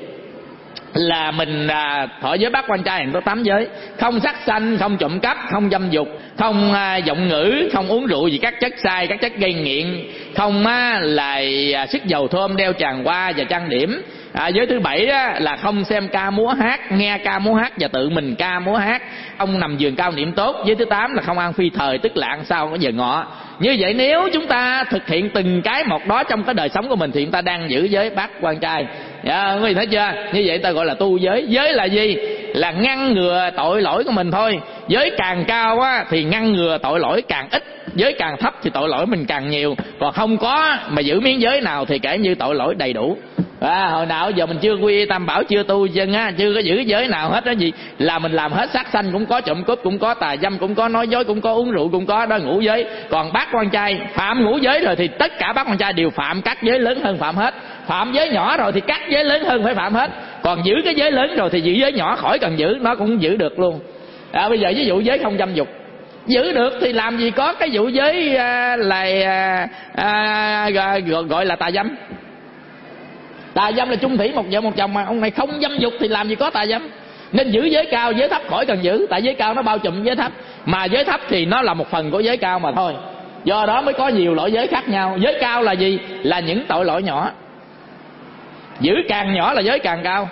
là mình à, thọ giới bát quan trai có tám giới: không sát sanh, không trộm cắp, không dâm dục, không à, giọng ngữ, không uống rượu gì các chất sai, các chất gây nghiện, không á, là à, sức dầu thơm, đeo tràng hoa và trang điểm. À, giới thứ bảy á, là không xem ca múa hát, nghe ca múa hát và tự mình ca múa hát, ông nằm giường cao niệm tốt. Giới thứ tám là không ăn phi thời, tức là ăn sau cái giờ ngọ. Như vậy nếu chúng ta thực hiện từng cái một đó trong cái đời sống của mình thì chúng ta đang giữ giới bát quan trai. Dạ, quý vị thấy chưa? Như vậy ta gọi là tu giới. Giới là gì? Là ngăn ngừa tội lỗi của mình thôi. Giới càng cao á, thì ngăn ngừa tội lỗi càng ít. giới càng thấp thì tội lỗi mình càng nhiều. Còn không có mà giữ miếng giới nào thì kể như tội lỗi đầy đủ. À, hồi nào giờ mình chưa quy y tam bảo, chưa tu chân á, chưa có giữ giới nào hết đó, gì là mình làm hết. Sát sanh cũng có, trộm cướp cũng có, tà dâm cũng có, nói dối cũng có, uống rượu cũng có, đó ngũ giới. Còn bát quan trai phạm ngũ giới rồi thì tất cả bát quan trai đều phạm các giới lớn hơn phạm hết. Phạm giới nhỏ rồi thì các giới lớn hơn phải phạm hết. Còn giữ cái giới lớn rồi thì giữ giới nhỏ khỏi cần giữ, nó cũng giữ được luôn. À, bây giờ ví dụ giới không dâm dục giữ được thì làm gì có cái vụ giới à, là à, à, gọi là tà dâm. Tà dâm là chung thủy một vợ một chồng, mà ông này không dâm dục thì làm gì có tà dâm. Nên giữ giới cao, giới thấp khỏi cần giữ. Tại giới cao nó bao trùm giới thấp, mà giới thấp thì nó là một phần của giới cao mà thôi. Do đó mới có nhiều loại giới khác nhau. Giới cao là gì? Là những tội lỗi nhỏ. Giữ càng nhỏ là giới càng cao,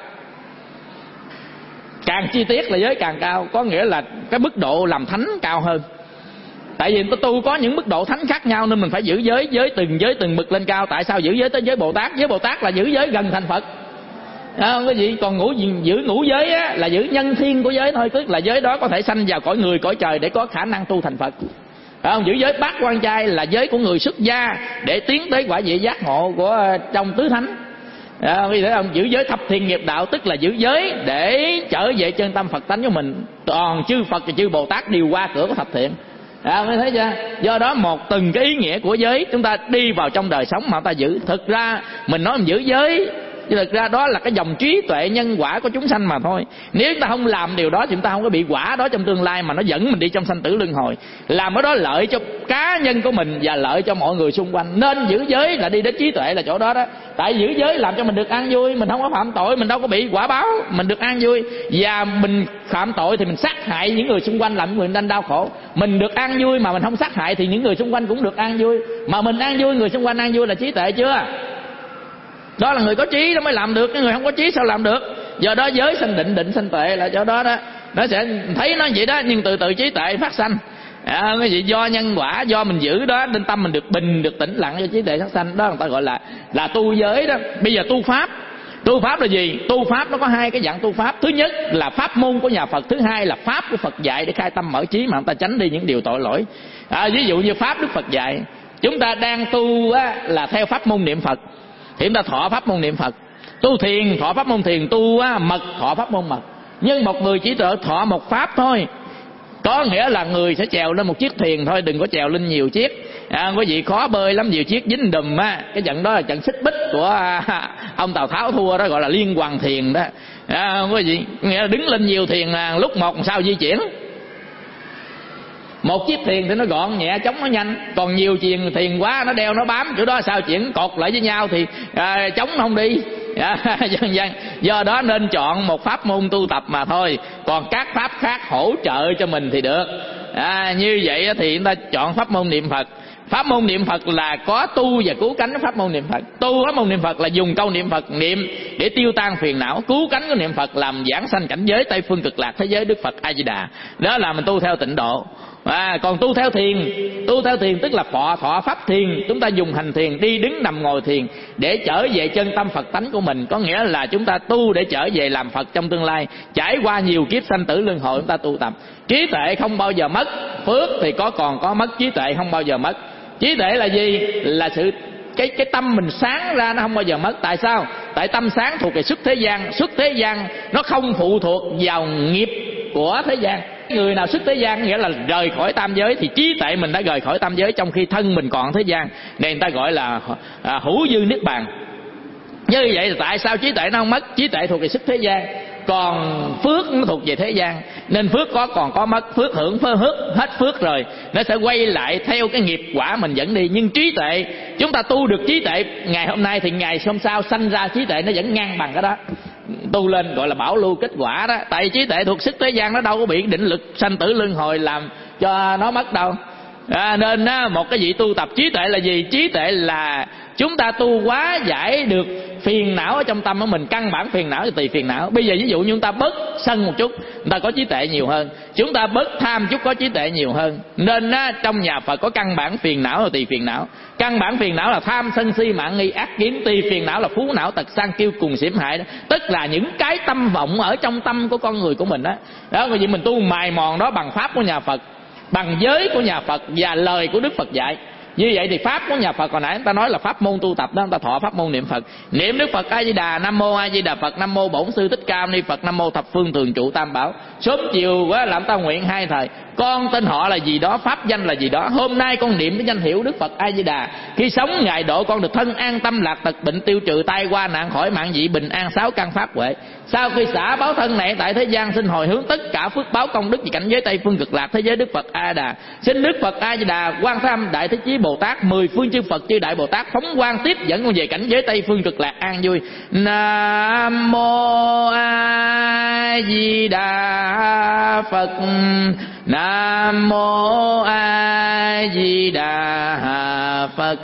càng chi tiết là giới càng cao. Có nghĩa là cái mức độ làm thánh cao hơn. Tại vì tôi tu có những mức độ thánh khác nhau nên mình phải giữ giới, giới từng giới từng bậc lên cao. Tại sao giữ giới tới giới Bồ Tát? Giới Bồ Tát là giữ giới gần thành Phật. À, không có gì. Còn ngũ giữ ngũ giới á, là giữ nhân thiên của giới thôi, tức là giới đó có thể sanh vào cõi người cõi trời để có khả năng tu thành Phật. À, không, giữ giới bát quan trai là giới của người xuất gia để tiến tới quả vị giác ngộ của trong tứ thánh. À, vì thế ông giữ giới thập thiện nghiệp đạo, tức là giữ giới để trở về chân tâm Phật tánh của mình. Toàn chư Phật và chư Bồ Tát đều qua cửa của thập thiện. À, mới thấy chưa? Do đó một từng cái ý nghĩa của giới chúng ta đi vào trong đời sống mà chúng ta giữ. Thực ra mình nói mình giữ giới, chứ thực ra đó là cái dòng trí tuệ nhân quả của chúng sanh mà thôi. Nếu chúng ta không làm điều đó, chúng ta không có bị quả đó trong tương lai, mà nó dẫn mình đi trong sanh tử luân hồi. Làm cái đó lợi cho cá nhân của mình và lợi cho mọi người xung quanh. Nên giữ giới là đi đến trí tuệ là chỗ đó đó. Tại giữ giới làm cho mình được an vui, mình không có phạm tội, mình đâu có bị quả báo, mình được an vui. Và mình phạm tội thì mình sát hại những người xung quanh, làm người đang đau khổ. Mình được an vui mà mình không sát hại thì những người xung quanh cũng được an vui. Mà mình an vui, người xung quanh an vui là trí tuệ chưa? Đó là người có trí đó mới làm được, cái người không có trí sao làm được. Do đó giới sanh định, định sanh tuệ là chỗ đó đó. Nó sẽ thấy nó vậy đó, nhưng từ từ trí tuệ phát sanh. À, cái gì do nhân quả, do mình giữ đó nên tâm mình được bình, được tĩnh lặng, do trí tuệ phát sanh. Đó người ta gọi là là tu giới đó. Bây giờ tu pháp. Tu pháp là gì? Tu pháp nó có hai cái dạng tu pháp. Thứ nhất là pháp môn của nhà Phật, thứ hai là pháp của Phật dạy để khai tâm mở trí mà người ta tránh đi những điều tội lỗi. À, ví dụ như pháp Đức Phật dạy, chúng ta đang tu á, là theo pháp môn niệm Phật thì chúng ta thọ pháp môn niệm Phật. Tu thiền thọ pháp môn thiền, tu á, mật thọ pháp môn mật. Nhưng một người chỉ tự thọ một pháp thôi, có nghĩa là người sẽ chèo lên một chiếc thuyền thôi, đừng có chèo lên nhiều chiếc. À, quý vị khó bơi lắm, nhiều chiếc dính đùm á. Cái trận đó là trận xích bích của à, ông Tào Tháo thua đó, gọi là liên hoàn thiền đó. À, quý vị nghĩa là đứng lên nhiều thuyền là lúc một sao di chuyển. Một chiếc thuyền thì nó gọn nhẹ, chống nó nhanh. Còn nhiều thuyền thuyền quá nó đeo nó bám chỗ đó, sao chuyển cột lại với nhau thì à, chống nó không đi. À, do đó nên chọn một pháp môn tu tập mà thôi. Còn các pháp khác hỗ trợ cho mình thì được. À, như vậy thì chúng ta chọn pháp môn niệm Phật. Pháp môn niệm Phật là có tu và cứu cánh của pháp môn niệm Phật. Tu pháp môn niệm Phật là dùng câu niệm Phật niệm để tiêu tan phiền não. Cứu cánh của niệm Phật làm giảng sanh cảnh giới Tây phương cực lạc thế giới Đức Phật A Di Đà. Đó là mình tu theo tịnh độ. À, còn tu theo thiền, tu theo thiền tức là phọ thọ pháp thiền. Chúng ta dùng hành thiền, đi đứng nằm ngồi thiền để trở về chân tâm Phật tánh của mình. Có nghĩa là chúng ta tu để trở về làm Phật trong tương lai. Trải qua nhiều kiếp sanh tử luân hồi chúng ta tu tập. Trí tuệ không bao giờ mất, phước thì có còn có mất, trí tuệ không bao giờ mất. Trí tuệ là gì? Là sự cái cái tâm mình sáng ra, nó không bao giờ mất. Tại sao? Tại tâm sáng thuộc về xuất thế gian. Xuất thế gian nó không phụ thuộc vào nghiệp của thế gian. Người nào xuất thế gian nghĩa là rời khỏi tam giới thì trí tuệ mình đã rời khỏi tam giới trong khi thân mình còn thế gian, nên người ta gọi là à, hữu dư niết bàn. Như vậy thì tại sao trí tuệ nó không mất? Trí tuệ thuộc về xuất thế gian, còn phước nó thuộc về thế gian, nên phước có còn có mất. Phước hưởng phước hước hết phước rồi nó sẽ quay lại theo cái nghiệp quả mình dẫn đi. Nhưng trí tuệ, chúng ta tu được trí tuệ ngày hôm nay thì ngày hôm sau sanh ra trí tuệ nó vẫn ngang bằng cái đó, tu lên gọi là bảo lưu kết quả đó. Tại trí tuệ thuộc sức thế gian nó đâu có bị định lực sanh tử luân hồi làm cho nó mất đâu. À, nên á, một cái vị tu tập trí tuệ là gì? Trí tuệ là chúng ta tu hóa giải được phiền não ở trong tâm của mình. Căn bản phiền não thì tùy phiền não. Bây giờ ví dụ như chúng ta bớt sân một chút, chúng ta có trí tuệ nhiều hơn. Chúng ta bớt tham chút, có trí tuệ nhiều hơn. Nên á, trong nhà Phật có căn bản phiền não và tùy phiền não. Căn bản phiền não là tham sân si mạng nghi ác kiến. Tùy phiền não là phú não tật sang kiêu cùng xỉm hại đó. Tức là những cái tâm vọng ở trong tâm của con người của mình đó. Đó, vì mình tu mài mòn đó bằng pháp của nhà Phật. bằng giới của nhà Phật và lời của Đức Phật dạy. Như vậy thì pháp của nhà Phật hồi nãy chúng ta nói là pháp môn tu tập đó, chúng ta thọ pháp môn niệm Phật. Niệm Đức Phật A Di Đà, Nam mô A Di Đà Phật, Nam mô Bổn Sư Thích Ca Mâu Ni Phật, Nam mô Thập Phương Thường Trụ Tam Bảo. Sớm chiều quá làm ta nguyện hai thời. Con tên họ là gì đó, pháp danh là gì đó. Hôm nay con niệm cái danh hiệu Đức Phật A Di Đà. Khi sống ngài độ con được thân an tâm lạc tật bệnh tiêu trừ tai qua nạn khỏi mạng dị bình an sáu căn pháp huệ. Sau khi xả báo thân này tại thế gian xin hồi hướng tất cả phước báo công đức về cảnh giới Tây Phương Cực Lạc thế giới Đức Phật A Đà. Xin Đức Phật A Di Đà, Quan Thế Âm Đại Thế Chí Bồ Tát, mười phương chư Phật chư Đại Bồ Tát phóng quang tiếp dẫn con về cảnh giới Tây Phương Cực Lạc an vui. Nam mô A Di Đà Phật. Nam mô A Di Đà Phật.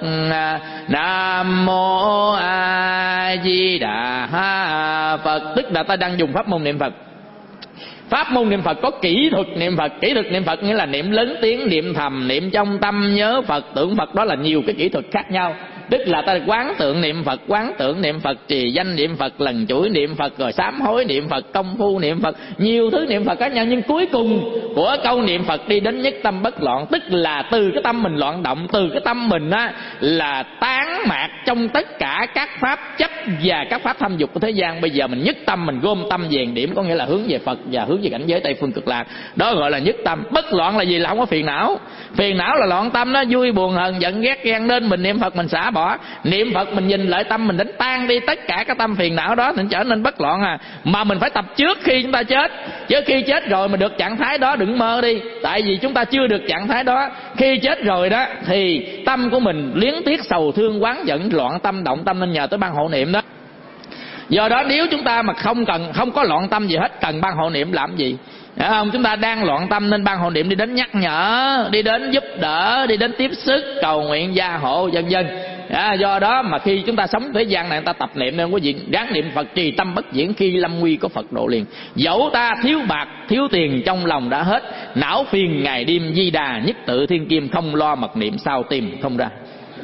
Nam mô A Di Đà Phật. Tức là ta đang dùng pháp môn niệm Phật. Pháp môn niệm Phật có kỹ thuật niệm Phật. Kỹ thuật niệm Phật nghĩa là niệm lớn tiếng, niệm thầm, niệm trong tâm, nhớ Phật, tưởng Phật. Đó là nhiều cái kỹ thuật khác nhau. Tức là ta quán tượng niệm Phật, quán tưởng niệm Phật, trì danh niệm Phật, lần chuỗi niệm Phật, rồi sám hối niệm Phật, công phu niệm Phật, nhiều thứ niệm Phật khác nhau. Nhưng cuối cùng của câu niệm Phật đi đến nhất tâm bất loạn. Tức là từ cái tâm mình loạn động, từ cái tâm mình á là tán mạc trong tất cả các pháp chấp và các pháp tham dục của thế gian. Bây giờ mình nhất tâm, mình gom tâm về điểm, có nghĩa là hướng về Phật và hướng về cảnh giới Tây Phương Cực Lạc. Đó gọi là nhất tâm. Bất loạn là gì? Là không có phiền não. Phiền não là loạn tâm đó, vui buồn hờn giận ghét ghen nên mình niệm Phật mình xả bỏ. Niệm Phật mình nhìn lại tâm mình đánh tan đi tất cả các tâm phiền não đó thì trở nên bất loạn à. Mà mình phải tập trước khi chúng ta chết, chứ khi chết rồi mà được trạng thái đó đừng mơ đi. Tại vì chúng ta chưa được trạng thái đó. Khi chết rồi đó thì tâm của mình liếng tiếc sầu thương oán giận loạn tâm động tâm, nên nhờ tới ban hộ niệm đó. Do đó nếu chúng ta mà không cần không có loạn tâm gì hết, cần ban hộ niệm làm gì? Hiểu không? Chúng ta đang loạn tâm nên ban hộ niệm đi đến nhắc nhở, đi đến giúp đỡ, đi đến tiếp sức, cầu nguyện gia hộ vân vân. À, do đó mà khi chúng ta sống thế gian này, người ta tập niệm nên có gì ráng niệm Phật trì tâm bất diễn, khi lâm nguy có Phật độ liền. Dẫu ta thiếu bạc thiếu tiền trong lòng đã hết, não phiền ngày đêm Di Đà nhất tự thiên kim, không lo mật niệm sao tìm không ra.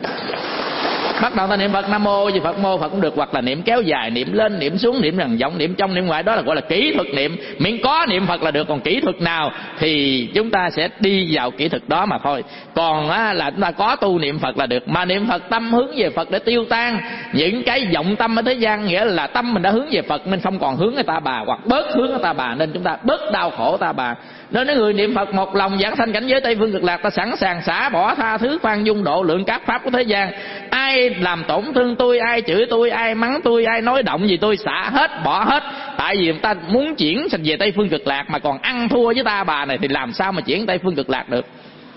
Bắt đầu ta niệm Phật Nam mô Di Phật mô Phật cũng được, hoặc là niệm kéo dài, niệm lên niệm xuống, niệm rằng giọng, niệm trong niệm ngoài. Đó là gọi là kỹ thuật niệm. Miễn có niệm Phật là được. Còn kỹ thuật nào thì chúng ta sẽ đi vào kỹ thuật đó mà thôi. Còn á, là chúng ta có tu niệm Phật là được. Mà niệm Phật tâm hướng về Phật để tiêu tan những cái vọng tâm ở thế gian, nghĩa là tâm mình đã hướng về Phật nên không còn hướng người ta bà, hoặc bớt hướng người ta bà nên chúng ta bớt đau khổ ta bà. Nên người niệm Phật một lòng giảng sanh cảnh giới Tây Phương Cực Lạc, ta sẵn sàng xả bỏ tha thứ khoan dung độ lượng các pháp của thế gian. Ai làm tổn thương tôi, ai chửi tôi, ai mắng tôi, ai nói động gì tôi xả hết, bỏ hết. Tại vì người ta muốn chuyển về Tây Phương Cực Lạc mà còn ăn thua với ta bà này thì làm sao mà chuyển Tây Phương Cực Lạc được?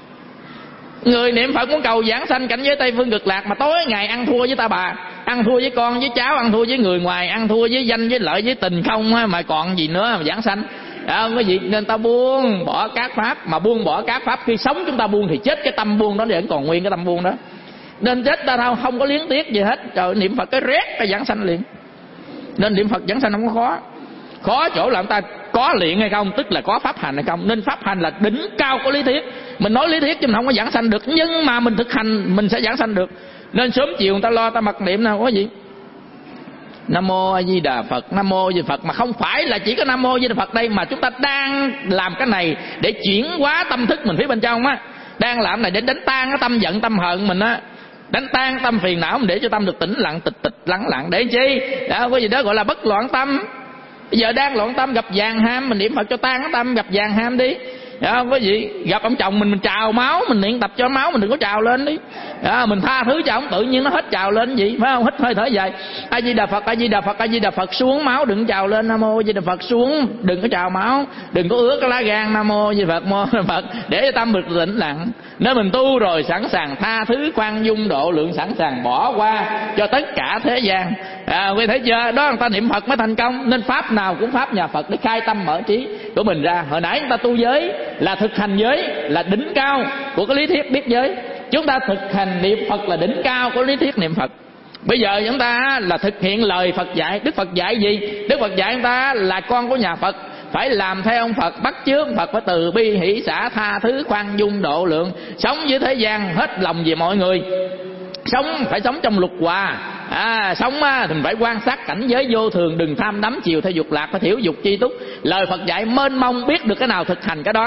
Người niệm Phật muốn cầu giảng sanh cảnh giới Tây Phương Cực Lạc mà tối ngày ăn thua với ta bà, ăn thua với con với cháu, ăn thua với người ngoài, ăn thua với danh với lợi với tình không mà còn gì nữa mà giảng sanh. Không có gì, nên ta buông bỏ các pháp. Mà buông bỏ các pháp khi sống chúng ta buông thì chết cái tâm buông đó, vẫn còn nguyên cái tâm buông đó. Nên chết ta không, không có liếng tiếc gì hết. Trời, niệm Phật cái rét ta giảng sanh liền. Nên niệm Phật giảng sanh không có khó. Khó chỗ là người ta có luyện hay không, tức là có pháp hành hay không. Nên pháp hành là đỉnh cao của lý thuyết. Mình nói lý thuyết chứ mình không có giảng sanh được, nhưng mà mình thực hành mình sẽ giảng sanh được. Nên sớm chiều người ta lo ta mặc niệm nào có gì. Nam mô A Di Đà Phật, Nam mô A Di Đà Phật, mà không phải là chỉ có Nam mô A Di Đà Phật đây, mà chúng ta đang làm cái này để chuyển hóa tâm thức mình phía bên trong á, đang làm này để đánh tan cái tâm giận tâm hận mình á, đánh tan tâm phiền não mình để cho tâm được tĩnh lặng, tịch tịch lắng lặng. Để chi? Đó, có gì đó gọi là bất loạn tâm. Bây giờ đang loạn tâm gặp vàng ham, mình niệm Phật cho tan cái tâm gặp vàng ham đi. Đó, không có gì. Gặp ông chồng mình mình trào máu, mình niệm tập cho máu mình đừng có trào lên đi. Đó, mình tha thứ cho ông tự nhiên nó hết trào lên gì, phải không? Hít hơi thở dài. A Di Đà Phật, A Di Đà Phật, A Di Đà Phật, xuống máu đừng trào lên. Nam mô A Di Đà Phật, xuống đừng có trào máu, đừng có ứa cái lá gan. Nam mô A Di Đà Phật, mô Phật, để cho tâm được tĩnh lặng. Nếu mình tu rồi sẵn sàng tha thứ khoan dung độ lượng, sẵn sàng bỏ qua cho tất cả thế gian. À, quý thấy chưa? Đó người ta niệm Phật mới thành công. Nên pháp nào cũng pháp nhà Phật để khai tâm mở trí của mình ra. Hồi nãy chúng ta tu giới là thực hành giới, là đỉnh cao của cái lý thuyết biết giới. Chúng ta thực hành niệm Phật là đỉnh cao của lý thuyết niệm Phật. Bây giờ chúng ta là thực hiện lời Phật dạy. Đức Phật dạy gì? Đức Phật dạy chúng ta là con của nhà Phật, phải làm theo ông Phật, bắt chước ông Phật, phải từ bi hỷ xả tha thứ khoan dung độ lượng, sống với thế gian hết lòng về mọi người. Sống phải sống trong lục hòa. À, sống á, thì mình phải quan sát cảnh giới vô thường, đừng tham đắm chiều theo dục lạc, phải thiểu dục chi túc. Lời Phật dạy mênh mông, biết được cái nào thực hành cái đó.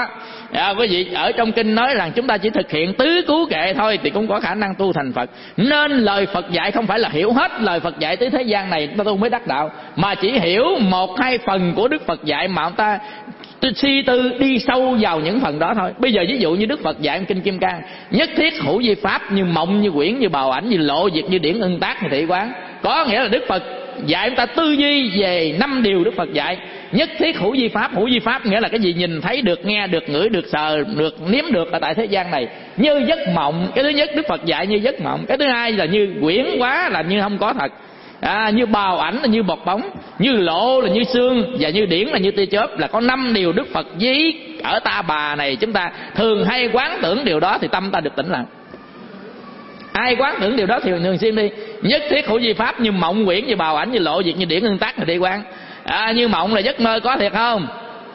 À, quý vị, ở trong kinh nói rằng chúng ta chỉ thực hiện tứ cứu kệ thôi thì cũng có khả năng tu thành Phật. Nên lời Phật dạy không phải là hiểu hết lời Phật dạy tới thế gian này ta tu mới đắc đạo, mà chỉ hiểu một hai phần của Đức Phật dạy mà ông ta suy tư đi sâu vào những phần đó thôi. Bây giờ ví dụ như Đức Phật dạy trong kinh Kim Cang, nhất thiết hữu vi pháp, như mộng, như quyển, như bào ảnh, như lộ diệt, như điển ưng tác, như thị quán. Có nghĩa là Đức Phật dạy chúng ta tư duy về năm điều Đức Phật dạy. Nhất thiết hữu vi pháp, hữu vi pháp nghĩa là cái gì nhìn thấy được, nghe được, ngửi được, sờ được, nếm được ở tại thế gian này. Như giấc mộng, cái thứ nhất Đức Phật dạy như giấc mộng. Cái thứ hai là như quyển quá, là như không có thật. À, như bào ảnh là như bọt bóng, như lộ là như xương, và như điển là như tia chớp. Là có năm điều Đức Phật dí ở ta bà này. Chúng ta thường hay quán tưởng điều đó thì tâm ta được tĩnh lặng. Ai quán tưởng điều đó thì thường xuyên đi. Nhất thiết hữu vi pháp, như mộng, quyển, như bào ảnh, như lộ diệt, như điển ưng tác, là đi quán. À, như mộng là giấc mơ, có thiệt không?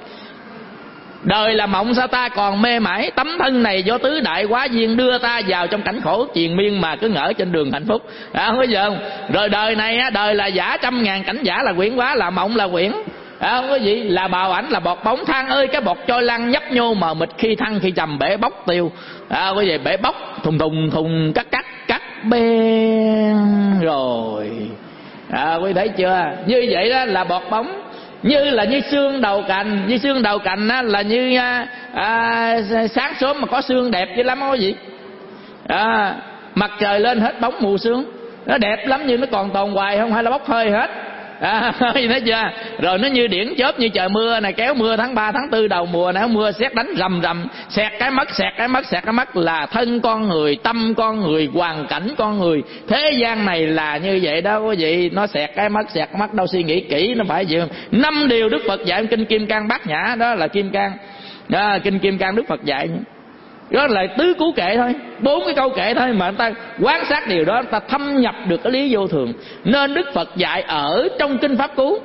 Đời là mộng sao ta còn mê mãi, tấm thân này do tứ đại quá duyên đưa ta vào trong cảnh khổ triền miên mà cứ ngỡ trên đường hạnh phúc. À, không có giờ không? Rồi đời này á, đời là giả trăm ngàn cảnh giả, là quyển quá, là mộng là quyển. À, không có gì, là bào ảnh, là bọt bóng. Than ơi cái bọt trôi lăn nhấp nhô mờ mịt, khi thăng khi trầm bể bốc tiêu. À, không có gì, bể bốc thùng thùng thùng cắt cắt cắt ben rồi. À, quý thấy chưa? Như vậy đó là bọt bóng. Như là như xương đầu cành, như xương đầu cành á, là như à, à, sáng sớm mà có xương đẹp chứ lắm, có gì à, mặt trời lên hết bóng mù sương, nó đẹp lắm, nhưng nó còn tồn hoài không hay là bốc hơi hết. À, thấy chưa? Rồi nó như điển chớp, như trời mưa này, kéo mưa tháng ba tháng tư đầu mùa này, mưa sét đánh rầm rầm, xẹt cái mất, xẹt cái mất, xẹt cái mất. Là thân con người, tâm con người, hoàn cảnh con người, thế gian này là như vậy đó quý vị. Nó xẹt cái mất, xẹt cái mất đâu, suy nghĩ kỹ nó phải gì không? Năm điều Đức Phật dạy trong kinh Kim Cang Bát Nhã, đó là Kim Cang đó, kinh Kim Cang Đức Phật dạy đó là tứ cứu kệ thôi, bốn cái câu kệ thôi, mà người ta quan sát điều đó, người ta thâm nhập được cái lý vô thường. Nên Đức Phật dạy ở trong kinh Pháp Cú,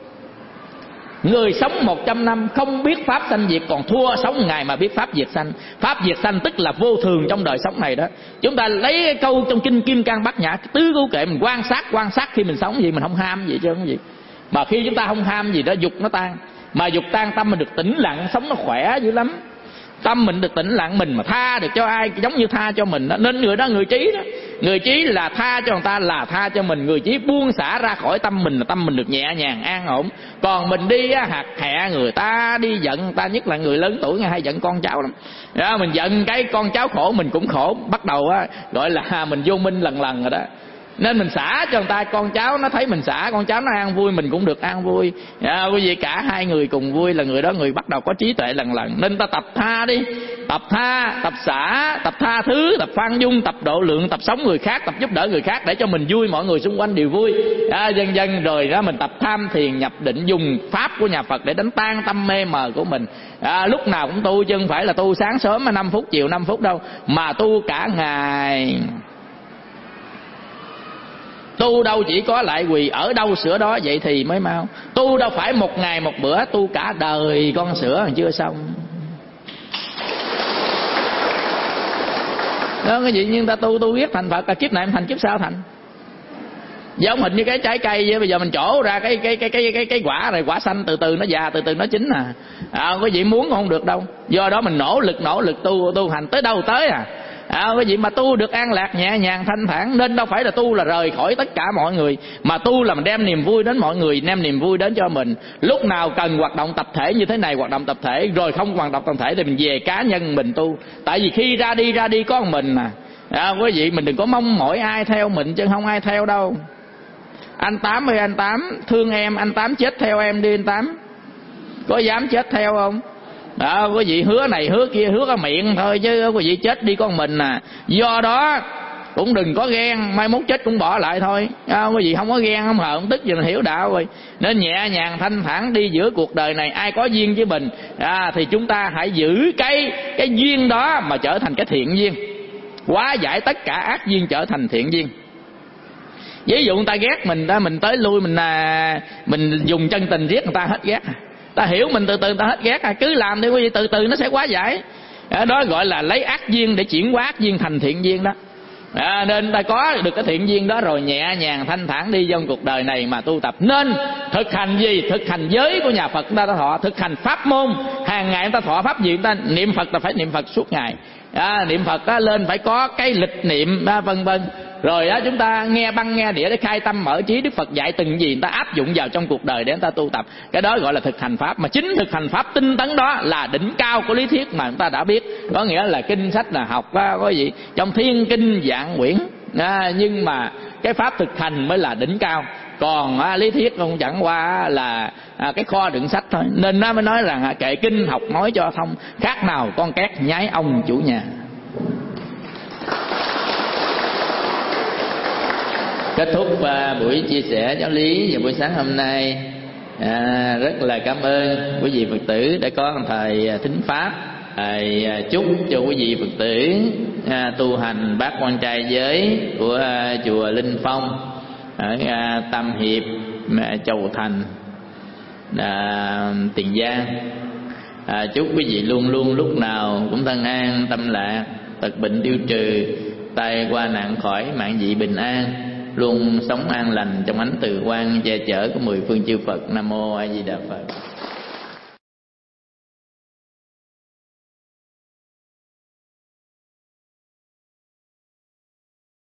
người sống một trăm năm không biết pháp sanh diệt, còn thua sống ngày mà biết pháp diệt sanh. Pháp diệt sanh tức là vô thường trong đời sống này đó. Chúng ta lấy cái câu trong kinh Kim Cang Bát Nhã, tứ cứu kệ, mình quan sát, quan sát khi mình sống gì mình không ham gì chứ không gì. Mà khi chúng ta không ham gì đó, dục nó tan, mà dục tan tâm mình được tĩnh lặng, sống nó khỏe dữ lắm. Tâm mình được tĩnh lặng, mình mà tha được cho ai giống như tha cho mình đó. Nên người đó người trí đó. Người trí là tha cho người ta là tha cho mình. Người trí buông xả ra khỏi tâm mình là tâm mình được nhẹ nhàng an ổn. Còn mình đi á, hạt hẹ người ta, đi giận người ta, nhất là người lớn tuổi hay giận con cháu lắm đó, mình giận cái con cháu khổ mình cũng khổ. Bắt đầu á, gọi là mình vô minh lần lần rồi đó. Nên mình xả cho người ta, con cháu nó thấy mình xả, con cháu nó an vui, mình cũng được an vui. À, quý vị, cả hai người cùng vui là người đó người bắt đầu có trí tuệ lần lần. Nên ta tập tha đi, tập tha, tập xả, tập tha thứ, tập khoan dung, tập độ lượng, tập sống người khác, tập giúp đỡ người khác để cho mình vui, mọi người xung quanh đều vui. À, dần dần rồi đó mình tập tham thiền nhập định, dùng pháp của nhà Phật để đánh tan tâm mê mờ của mình. À, lúc nào cũng tu, chứ không phải là tu sáng sớm năm phút, chiều năm phút đâu, mà tu cả ngày. Tu đâu chỉ có lại quỳ ở đâu sửa đó, vậy thì mới mau. Tu đâu phải một ngày một bữa, tu cả đời con sữa còn chưa xong đó cái gì. Nhưng ta tu tu biết thành Phật, là kiếp này em thành kiếp sau thành. Giống hình như cái trái cây vậy, bây giờ mình trổ ra cái cái cái cái cái cái quả này, quả xanh từ từ nó già, từ từ nó chín à. À, cái gì muốn không được đâu. Do đó mình nỗ lực nỗ lực tu tu hành tới đâu tới à. À, cái gì mà tu được an lạc nhẹ nhàng thanh thản. Nên đâu phải là tu là rời khỏi tất cả mọi người, mà tu là mình đem niềm vui đến mọi người, đem niềm vui đến cho mình. Lúc nào cần hoạt động tập thể như thế này, hoạt động tập thể, rồi không hoạt động tập thể thì mình về cá nhân mình tu. Tại vì khi ra đi ra đi có một mình à. À, quý vị, mình đừng có mong mỏi ai theo mình, chứ không ai theo đâu. Anh Tám ơi anh Tám, thương em, anh Tám chết theo em đi anh Tám. Có dám chết theo không? Đó, quý vị, hứa này hứa kia, hứa có miệng thôi chứ quý vị chết đi con mình à. Do đó cũng đừng có ghen, mai mốt chết cũng bỏ lại thôi. À, quý vị không có ghen, không hờn, không tức gì, mình hiểu đạo rồi. Nên nhẹ nhàng thanh thản đi giữa cuộc đời này. Ai có duyên với mình à, thì chúng ta hãy giữ cái cái duyên đó mà trở thành cái thiện duyên, hóa giải tất cả ác duyên trở thành thiện duyên. Ví dụ người ta ghét mình đó, mình tới lui mình à, mình dùng chân tình giết người ta hết ghét. Ta hiểu mình từ từ người ta hết ghét à. Cứ làm đi quý vị, từ từ nó sẽ hóa giải. Đó gọi là lấy ác duyên để chuyển hóa ác duyên thành thiện duyên đó. À, nên ta có được cái thiện duyên đó rồi nhẹ nhàng thanh thản đi trong cuộc đời này mà tu tập. Nên thực hành gì? Thực hành giới của nhà Phật, người ta thọ thực hành pháp môn. Hàng ngày người ta thọ pháp gì? Người ta niệm Phật là phải niệm Phật suốt ngày. À, niệm Phật á, lên phải có cái lịch niệm à, vân vân. Rồi đó chúng ta nghe băng nghe đĩa để khai tâm mở trí. Đức Phật dạy từng gì người ta áp dụng vào trong cuộc đời để người ta tu tập. Cái đó gọi là thực hành pháp. Mà chính thực hành pháp tinh tấn đó là đỉnh cao của lý thuyết mà chúng ta đã biết. Có nghĩa là kinh sách là học á, có gì trong thiên kinh vạn quyển à, nhưng mà cái pháp thực hành mới là đỉnh cao. Còn à, lý thuyết không chẳng qua là à, cái kho đựng sách thôi. Nên nó mới nói rằng à, kệ kinh học nói cho thông, khác nào con két nhái ông chủ nhà. Kết thúc uh, buổi chia sẻ giáo lý vào buổi sáng hôm nay. à, Rất là cảm ơn quý vị Phật tử đã có thời uh, thính pháp. à, Chúc cho quý vị Phật tử uh, tu hành bát quan trai giới của uh, chùa Linh Phong ở uh, Tam Hiệp, uh, Châu Thành, uh, Tiền Giang. à, Chúc quý vị luôn luôn lúc nào cũng thân an tâm lạc, tật bệnh tiêu trừ, tai qua nạn khỏi, mạng dị bình an, luôn sống an lành trong ánh từ quang che chở của mười phương chư Phật. Nam mô A Di Đà Phật.